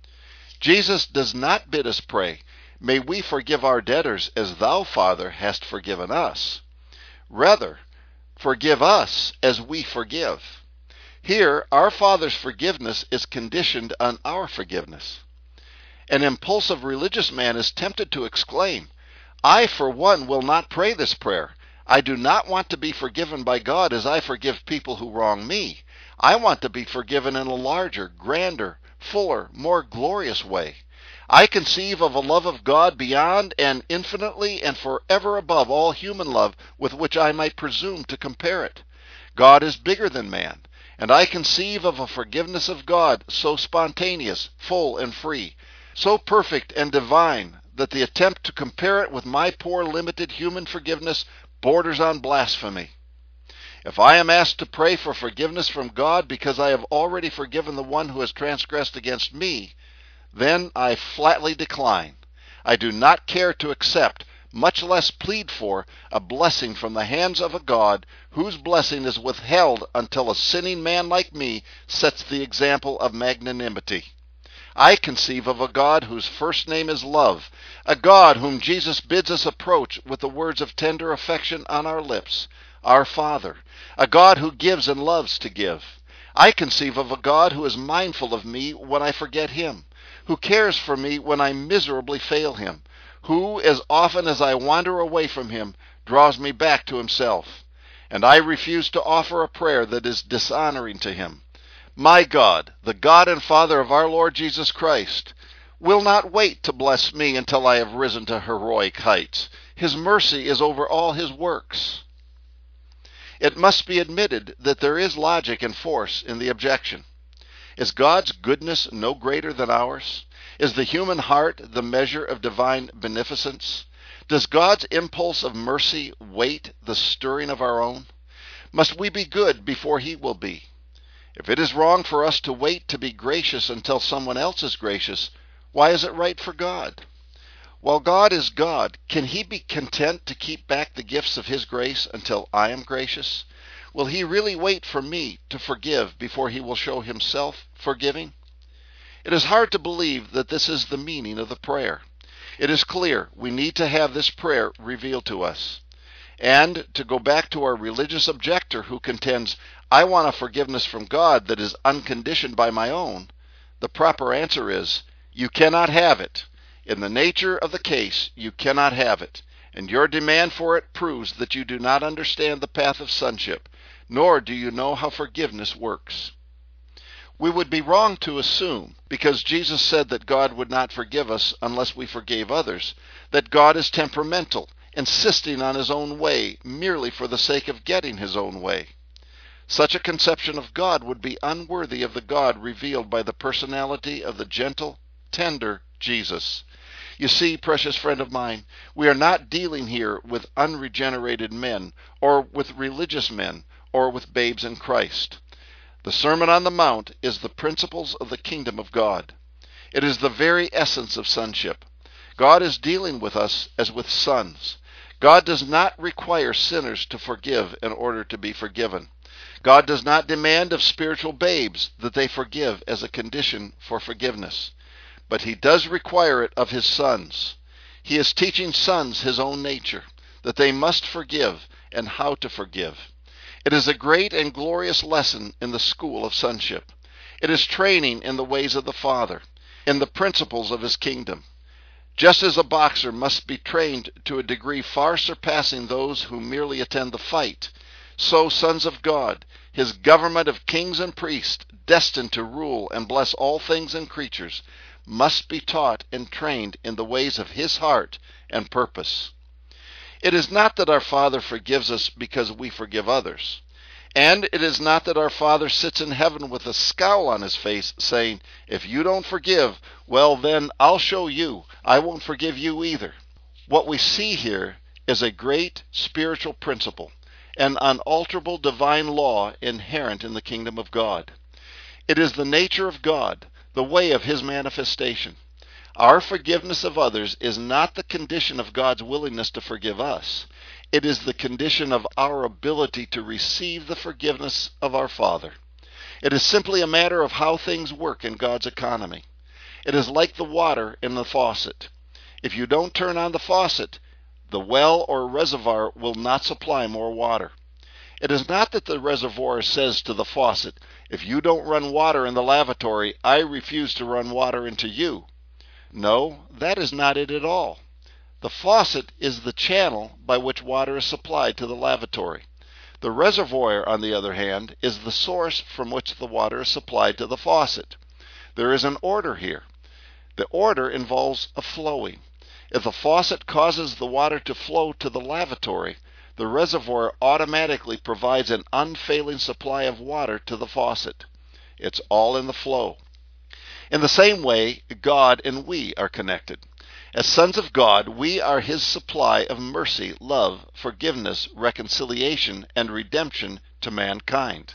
Jesus does not bid us pray, "May we forgive our debtors as thou, Father, hast forgiven us." Rather, "Forgive us as we forgive." Here, our Father's forgiveness is conditioned on our forgiveness. An impulsive religious man is tempted to exclaim, "I, for one, will not pray this prayer. I do not want to be forgiven by God as I forgive people who wrong me. I want to be forgiven in a larger, grander, fuller, more glorious way. I conceive of a love of God beyond and infinitely and forever above all human love with which I might presume to compare it. God is bigger than man, and I conceive of a forgiveness of God so spontaneous, full, and free, so perfect and divine, that the attempt to compare it with my poor limited human forgiveness borders on blasphemy. If I am asked to pray for forgiveness from God because I have already forgiven the one who has transgressed against me, then I flatly decline. I do not care to accept, much less plead for, a blessing from the hands of a God whose blessing is withheld until a sinning man like me sets the example of magnanimity. I conceive of a God whose first name is love, a God whom Jesus bids us approach with the words of tender affection on our lips, "Our Father," a God who gives and loves to give. I conceive of a God who is mindful of me when I forget him, who cares for me when I miserably fail him, who, as often as I wander away from him, draws me back to himself. And I refuse to offer a prayer that is dishonoring to him. My God, the God and Father of our Lord Jesus Christ, will not wait to bless me until I have risen to heroic heights. His mercy is over all his works. It must be admitted that there is logic and force in the objection. Is God's goodness no greater than ours? Is the human heart the measure of divine beneficence? Does God's impulse of mercy wait the stirring of our own? Must we be good before he will be? If it is wrong for us to wait to be gracious until someone else is gracious, why is it right for God? While God is God, can he be content to keep back the gifts of his grace until I am gracious? Will he really wait for me to forgive before he will show himself forgiving? It is hard to believe that this is the meaning of the prayer. It is clear we need to have this prayer revealed to us. And to go back to our religious objector who contends, I want a forgiveness from God that is unconditioned by my own, the proper answer is, you cannot have it. In the nature of the case, you cannot have it, and your demand for it proves that you do not understand the path of sonship, nor do you know how forgiveness works. We would be wrong to assume, because Jesus said that God would not forgive us unless we forgave others, that God is temperamental, insisting on his own way merely for the sake of getting his own way. Such a conception of God would be unworthy of the God revealed by the personality of the gentle, tender Jesus. You see, precious friend of mine, we are not dealing here with unregenerated men, or with religious men, or with babes in Christ. The Sermon on the Mount is the principles of the kingdom of God. It is the very essence of sonship. God is dealing with us as with sons. God does not require sinners to forgive in order to be forgiven. God does not demand of spiritual babes that they forgive as a condition for forgiveness. But he does require it of his sons. He is teaching sons his own nature, that they must forgive and how to forgive. It is a great and glorious lesson in the school of sonship. It is training in the ways of the Father, in the principles of his kingdom. Just as a boxer must be trained to a degree far surpassing those who merely attend the fight, so sons of God, his government of kings and priests, destined to rule and bless all things and creatures, must be taught and trained in the ways of his heart and purpose. It is not that our Father forgives us because we forgive others. And it is not that our Father sits in heaven with a scowl on his face saying, if you don't forgive, well then I'll show you. I won't forgive you either. What we see here is a great spiritual principle, an unalterable divine law inherent in the kingdom of God. It is the nature of God, the way of his manifestation. Our forgiveness of others is not the condition of God's willingness to forgive us. It is the condition of our ability to receive the forgiveness of our Father. It is simply a matter of how things work in God's economy. It is like the water in the faucet. If you don't turn on the faucet, the well or reservoir will not supply more water. It is not that the reservoir says to the faucet, if you don't run water in the lavatory, I refuse to run water into you. No, that is not it at all. The faucet is the channel by which water is supplied to the lavatory. The reservoir, on the other hand, is the source from which the water is supplied to the faucet. There is an order here. The order involves a flowing. If the faucet causes the water to flow to the lavatory, the reservoir automatically provides an unfailing supply of water to the faucet. It's all in the flow. In the same way, God and we are connected. As sons of God, we are his supply of mercy, love, forgiveness, reconciliation, and redemption to mankind.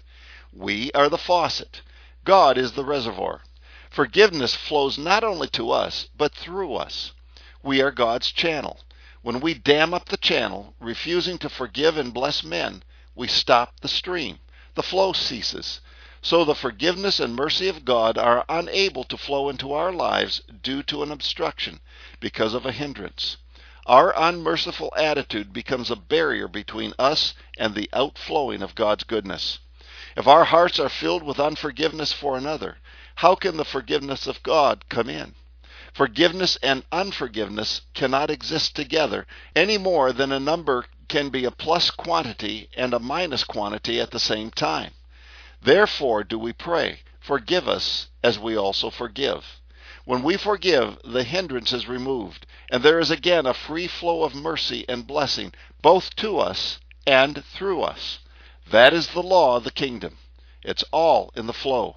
We are the faucet. God is the reservoir. Forgiveness flows not only to us, but through us. We are God's channel. When we dam up the channel, refusing to forgive and bless men, we stop the stream. The flow ceases. So the forgiveness and mercy of God are unable to flow into our lives due to an obstruction, because of a hindrance. Our unmerciful attitude becomes a barrier between us and the outflowing of God's goodness. If our hearts are filled with unforgiveness for another, how can the forgiveness of God come in? Forgiveness and unforgiveness cannot exist together any more than a number can be a plus quantity and a minus quantity at the same time. Therefore do we pray, forgive us as we also forgive. When we forgive, the hindrance is removed, and there is again a free flow of mercy and blessing, both to us and through us. That is the law of the kingdom. It's all in the flow.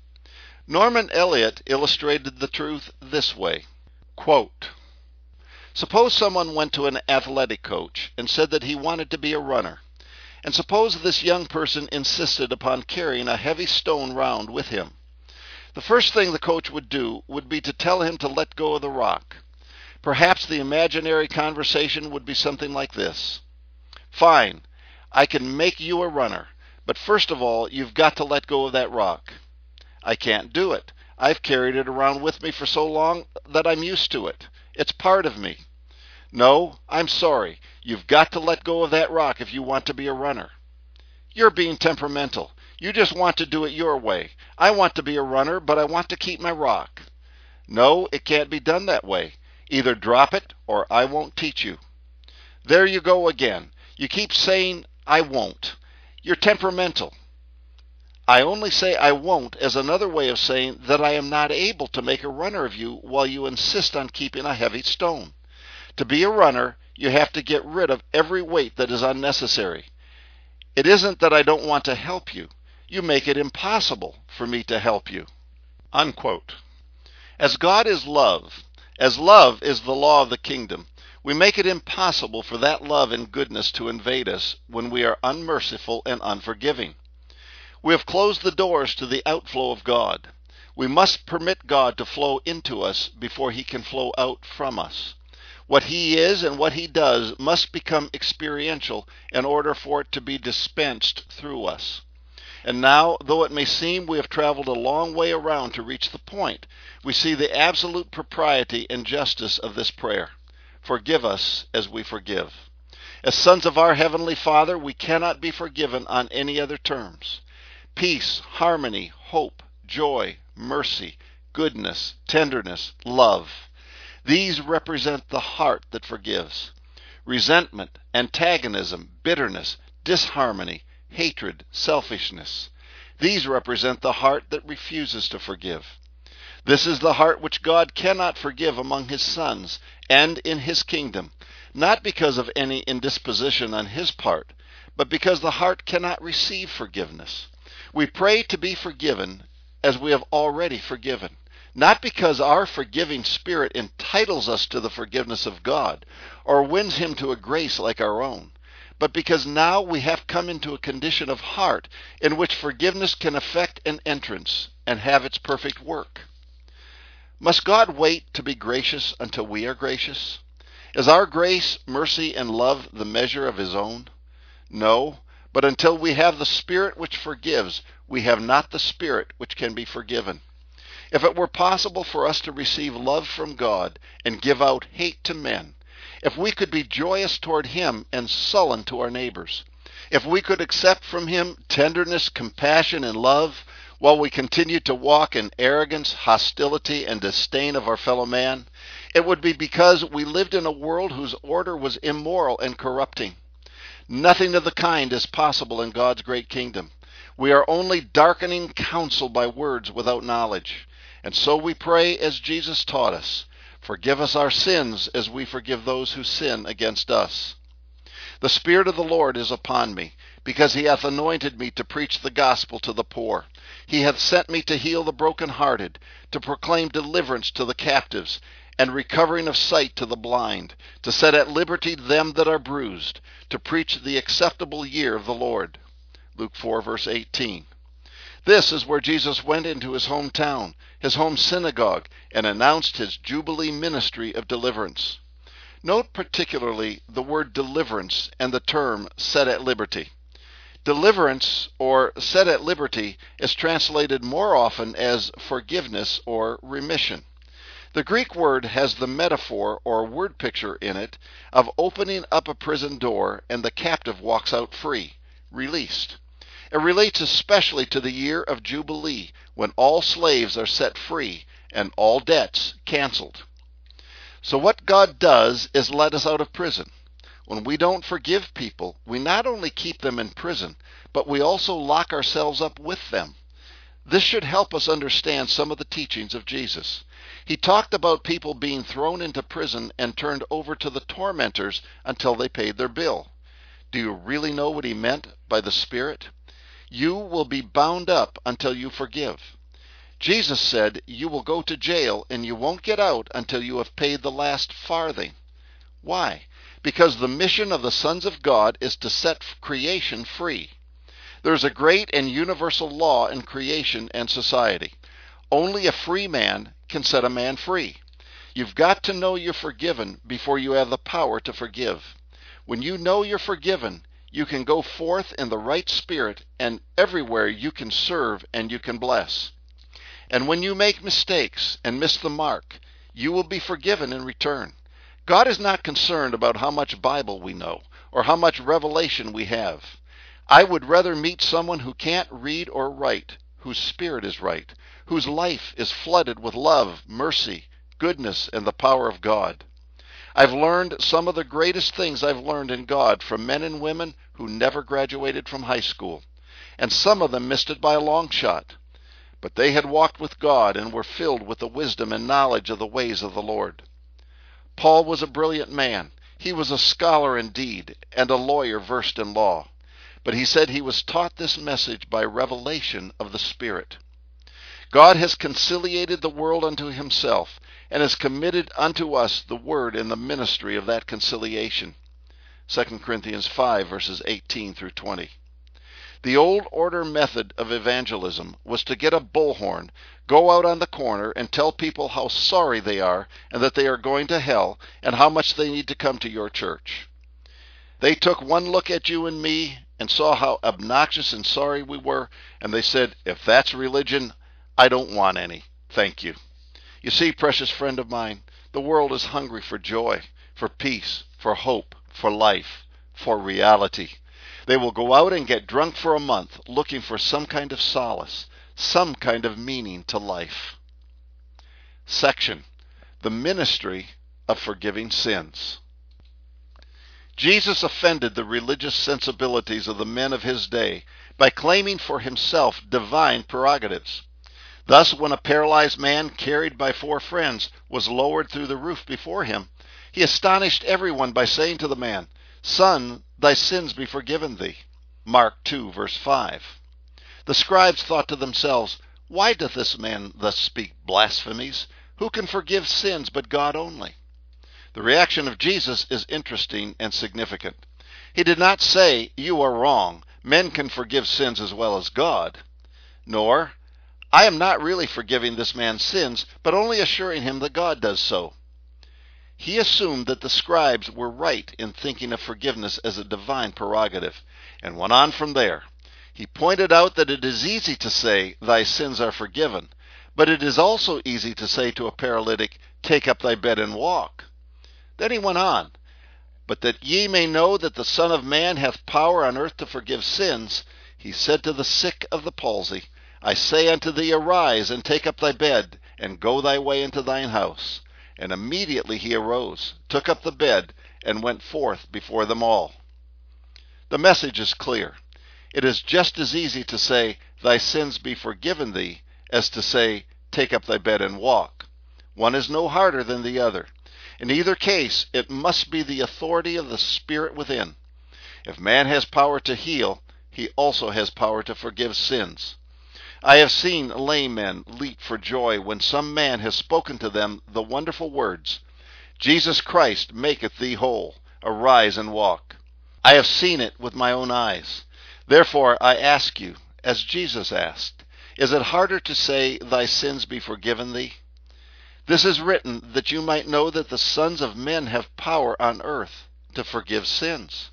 Norman Elliott illustrated the truth this way, quote, suppose someone went to an athletic coach and said that he wanted to be a runner. And suppose this young person insisted upon carrying a heavy stone round with him. The first thing the coach would do would be to tell him to let go of the rock. Perhaps the imaginary conversation would be something like this. Fine, I can make you a runner, but first of all, you've got to let go of that rock. I can't do it. I've carried it around with me for so long that I'm used to it. It's part of me. No, I'm sorry. You've got to let go of that rock if you want to be a runner. You're being temperamental. You just want to do it your way. I want to be a runner, but I want to keep my rock. No, it can't be done that way. Either drop it or I won't teach you. There you go again. You keep saying, I won't. You're temperamental. I only say I won't as another way of saying that I am not able to make a runner of you while you insist on keeping a heavy stone. To be a runner, you have to get rid of every weight that is unnecessary. It isn't that I don't want to help you. You make it impossible for me to help you. Unquote. As God is love, as love is the law of the kingdom, we make it impossible for that love and goodness to invade us when we are unmerciful and unforgiving. We have closed the doors to the outflow of God. We must permit God to flow into us before he can flow out from us. What he is and what he does must become experiential in order for it to be dispensed through us. And now, though it may seem we have traveled a long way around to reach the point, we see the absolute propriety and justice of this prayer. Forgive us as we forgive. As sons of our Heavenly Father, we cannot be forgiven on any other terms. Peace, harmony, hope, joy, mercy, goodness, tenderness, love. These represent the heart that forgives. Resentment, antagonism, bitterness, disharmony, hatred, selfishness. These represent the heart that refuses to forgive. This is the heart which God cannot forgive among his sons and in his kingdom, not because of any indisposition on his part, but because the heart cannot receive forgiveness. We pray to be forgiven as we have already forgiven, not because our forgiving spirit entitles us to the forgiveness of God or wins him to a grace like our own, but because now we have come into a condition of heart in which forgiveness can effect an entrance and have its perfect work. Must God wait to be gracious until we are gracious? Is our grace, mercy, and love the measure of his own? No, but until we have the Spirit which forgives, we have not the Spirit which can be forgiven. If it were possible for us to receive love from God and give out hate to men, if we could be joyous toward him and sullen to our neighbors, if we could accept from him tenderness, compassion, and love, while we continue to walk in arrogance, hostility, and disdain of our fellow man, it would be because we lived in a world whose order was immoral and corrupting. Nothing of the kind is possible in God's great kingdom. We are only darkening counsel by words without knowledge. And so we pray as Jesus taught us, forgive us our sins as we forgive those who sin against us. The Spirit of the Lord is upon me, because he hath anointed me to preach the gospel to the poor. He hath sent me to heal the brokenhearted, to proclaim deliverance to the captives, and recovering of sight to the blind, to set at liberty them that are bruised, to preach the acceptable year of the Lord. Luke four, verse eighteen. This is where Jesus went into his hometown, his home synagogue, and announced his Jubilee ministry of deliverance. Note particularly the word deliverance and the term set at liberty. Deliverance, or set at liberty, is translated more often as forgiveness or remission. The Greek word has the metaphor or word picture in it of opening up a prison door and the captive walks out free, released. It relates especially to the year of Jubilee, when all slaves are set free and all debts canceled. So what God does is let us out of prison. When we don't forgive people, we not only keep them in prison, but we also lock ourselves up with them. This should help us understand some of the teachings of Jesus. He talked about people being thrown into prison and turned over to the tormentors until they paid their bill. Do you really know what he meant by the Spirit? You will be bound up until you forgive. Jesus said you will go to jail and you won't get out until you have paid the last farthing. Why? Because the mission of the sons of God is to set creation free. There's a great and universal law in creation and society. Only a free man can set a man free. You've got to know you're forgiven before you have the power to forgive. When you know you're forgiven, you can go forth in the right spirit, and everywhere you can serve and you can bless. And when you make mistakes and miss the mark, you will be forgiven in return. God is not concerned about how much Bible we know or how much revelation we have. I would rather meet someone who can't read or write, whose spirit is right, whose life is flooded with love, mercy, goodness, and the power of God. I've learned some of the greatest things I've learned in God from men and women who never graduated from high school, and some of them missed it by a long shot. But they had walked with God and were filled with the wisdom and knowledge of the ways of the Lord. Paul was a brilliant man. He was a scholar indeed, and a lawyer versed in law. But he said he was taught this message by revelation of the Spirit. God has conciliated the world unto himself, and has committed unto us the word in the ministry of that conciliation. Second Corinthians five, verses eighteen through twenty. The old order method of evangelism was to get a bullhorn, go out on the corner, and tell people how sorry they are and that they are going to hell and how much they need to come to your church. They took one look at you and me and saw how obnoxious and sorry we were, and they said, if that's religion, I don't want any. Thank you. You see, precious friend of mine, the world is hungry for joy, for peace, for hope, for life, for reality. They will go out and get drunk for a month looking for some kind of solace, some kind of meaning to life. Section: The Ministry of Forgiving Sins. Jesus offended the religious sensibilities of the men of his day by claiming for himself divine prerogatives. Thus, when a paralyzed man carried by four friends was lowered through the roof before him, he astonished everyone by saying to the man, Son, thy sins be forgiven thee. Mark two, verse five. The scribes thought to themselves, Why doth this man thus speak blasphemies? Who can forgive sins but God only? The reaction of Jesus is interesting and significant. He did not say, You are wrong. Men can forgive sins as well as God. Nor, I am not really forgiving this man's sins, but only assuring him that God does so. He assumed that the scribes were right in thinking of forgiveness as a divine prerogative, and went on from there. He pointed out that it is easy to say, Thy sins are forgiven, but it is also easy to say to a paralytic, Take up thy bed and walk. Then he went on, But that ye may know that the Son of Man hath power on earth to forgive sins, he said to the sick of the palsy, I say unto thee, Arise, and take up thy bed, and go thy way into thine house. And immediately he arose, took up the bed, and went forth before them all. The message is clear. It is just as easy to say, Thy sins be forgiven thee, as to say, Take up thy bed and walk. One is no harder than the other. In either case, it must be the authority of the Spirit within. If man has power to heal, he also has power to forgive sins. I have seen lame men leap for joy when some man has spoken to them the wonderful words, Jesus Christ maketh thee whole. Arise and walk. I have seen it with my own eyes. Therefore I ask you, as Jesus asked, is it harder to say, Thy sins be forgiven thee? This is written that you might know that the sons of men have power on earth to forgive sins.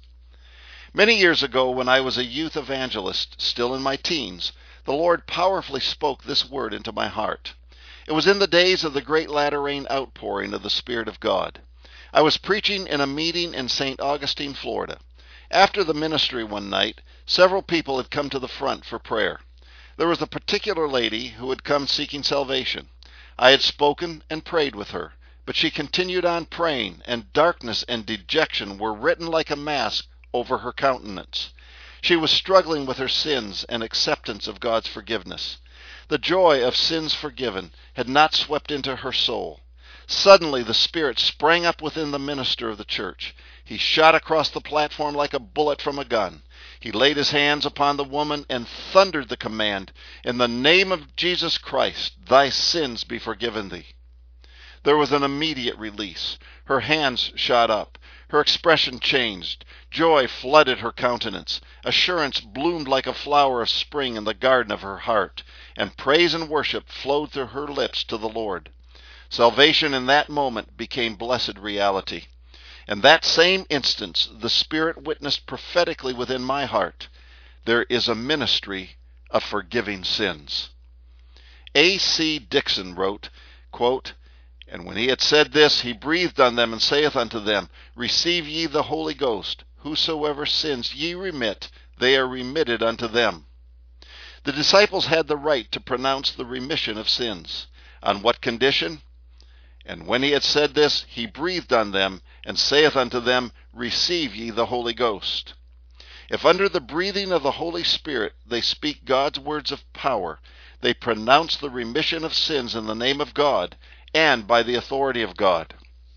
Many years ago, when I was a youth evangelist, still in my teens, the Lord powerfully spoke this word into my heart. It was in the days of the great latter-rain outpouring of the Spirit of God. I was preaching in a meeting in Saint Augustine, Florida. After the ministry one night, several people had come to the front for prayer. There was a particular lady who had come seeking salvation. I had spoken and prayed with her, but she continued on praying, and darkness and dejection were written like a mask over her countenance. She was struggling with her sins and acceptance of God's forgiveness. The joy of sins forgiven had not swept into her soul. Suddenly the Spirit sprang up within the minister of the church. He shot across the platform like a bullet from a gun. He laid his hands upon the woman and thundered the command, In the name of Jesus Christ, thy sins be forgiven thee. There was an immediate release. Her hands shot up. Her expression changed. Joy flooded her countenance. Assurance bloomed like a flower of spring in the garden of her heart, and praise and worship flowed through her lips to the Lord. Salvation in that moment became blessed reality. In that same instant, the Spirit witnessed prophetically within my heart, there is a ministry of forgiving sins. A C Dixon wrote, quote, "And when he had said this, he breathed on them, and saith unto them, Receive ye the Holy Ghost. Whosoever sins ye remit, they are remitted unto them." The disciples had the right to pronounce the remission of sins. On what condition? "And when he had said this, he breathed on them, and saith unto them, Receive ye the Holy Ghost." If under the breathing of the Holy Spirit they speak God's words of power, they pronounce the remission of sins in the name of God and by the authority of God.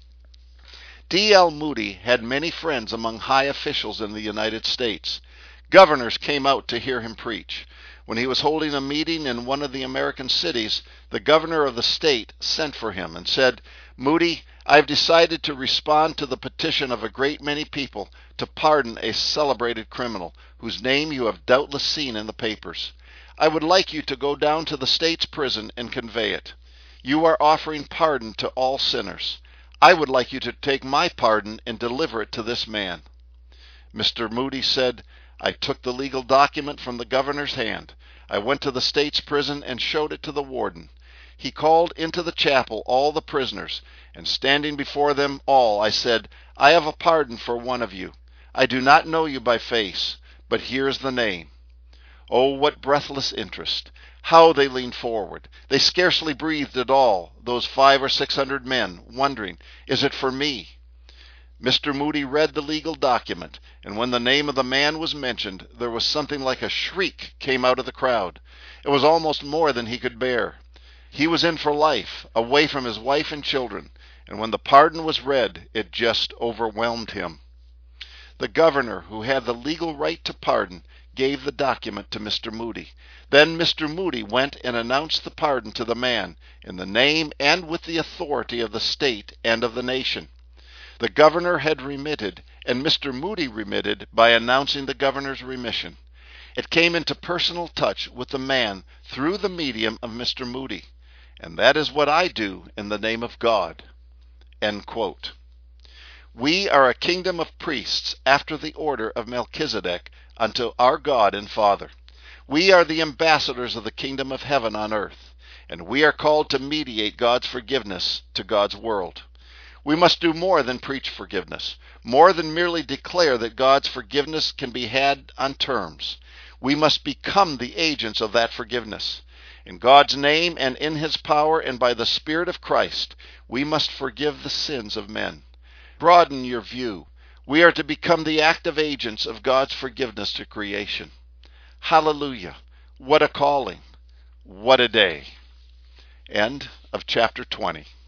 D L Moody had many friends among high officials in the United States. Governors came out to hear him preach. When he was holding a meeting in one of the American cities, the governor of the state sent for him and said, "Moody, I have decided to respond to the petition of a great many people to pardon a celebrated criminal whose name you have doubtless seen in the papers. I would like you to go down to the state's prison and convey it. You are offering pardon to all sinners. I would like you to take my pardon and deliver it to this man." Mister Moody said, "I took the legal document from the governor's hand. I went to the state's prison and showed it to the warden. He called into the chapel all the prisoners, and standing before them all, I said, 'I have a pardon for one of you. I do not know you by face, but here is the name.' Oh, what breathless interest! How they leaned forward! They scarcely breathed at all, those five or six hundred men, wondering, is it for me? Mister Moody read the legal document, and when the name of the man was mentioned, there was something like a shriek came out of the crowd. It was almost more than he could bear. He was in for life, away from his wife and children, and when the pardon was read, it just overwhelmed him. The governor, who had the legal right to pardon, gave the document to Mister Moody. Then Mister Moody went and announced the pardon to the man, in the name and with the authority of the state and of the nation. The governor had remitted, and Mister Moody remitted by announcing the governor's remission. It came into personal touch with the man through the medium of Mister Moody. And that is what I do in the name of God. End quote. We are a kingdom of priests after the order of Melchizedek unto our God and Father. We are the ambassadors of the kingdom of heaven on earth, and we are called to mediate God's forgiveness to God's world. We must do more than preach forgiveness, more than merely declare that God's forgiveness can be had on terms. We must become the agents of that forgiveness. In God's name and in His power and by the Spirit of Christ, we must forgive the sins of men. Broaden your view. We are to become the active agents of God's forgiveness to creation. Hallelujah! What a calling! What a day! End of chapter twenty.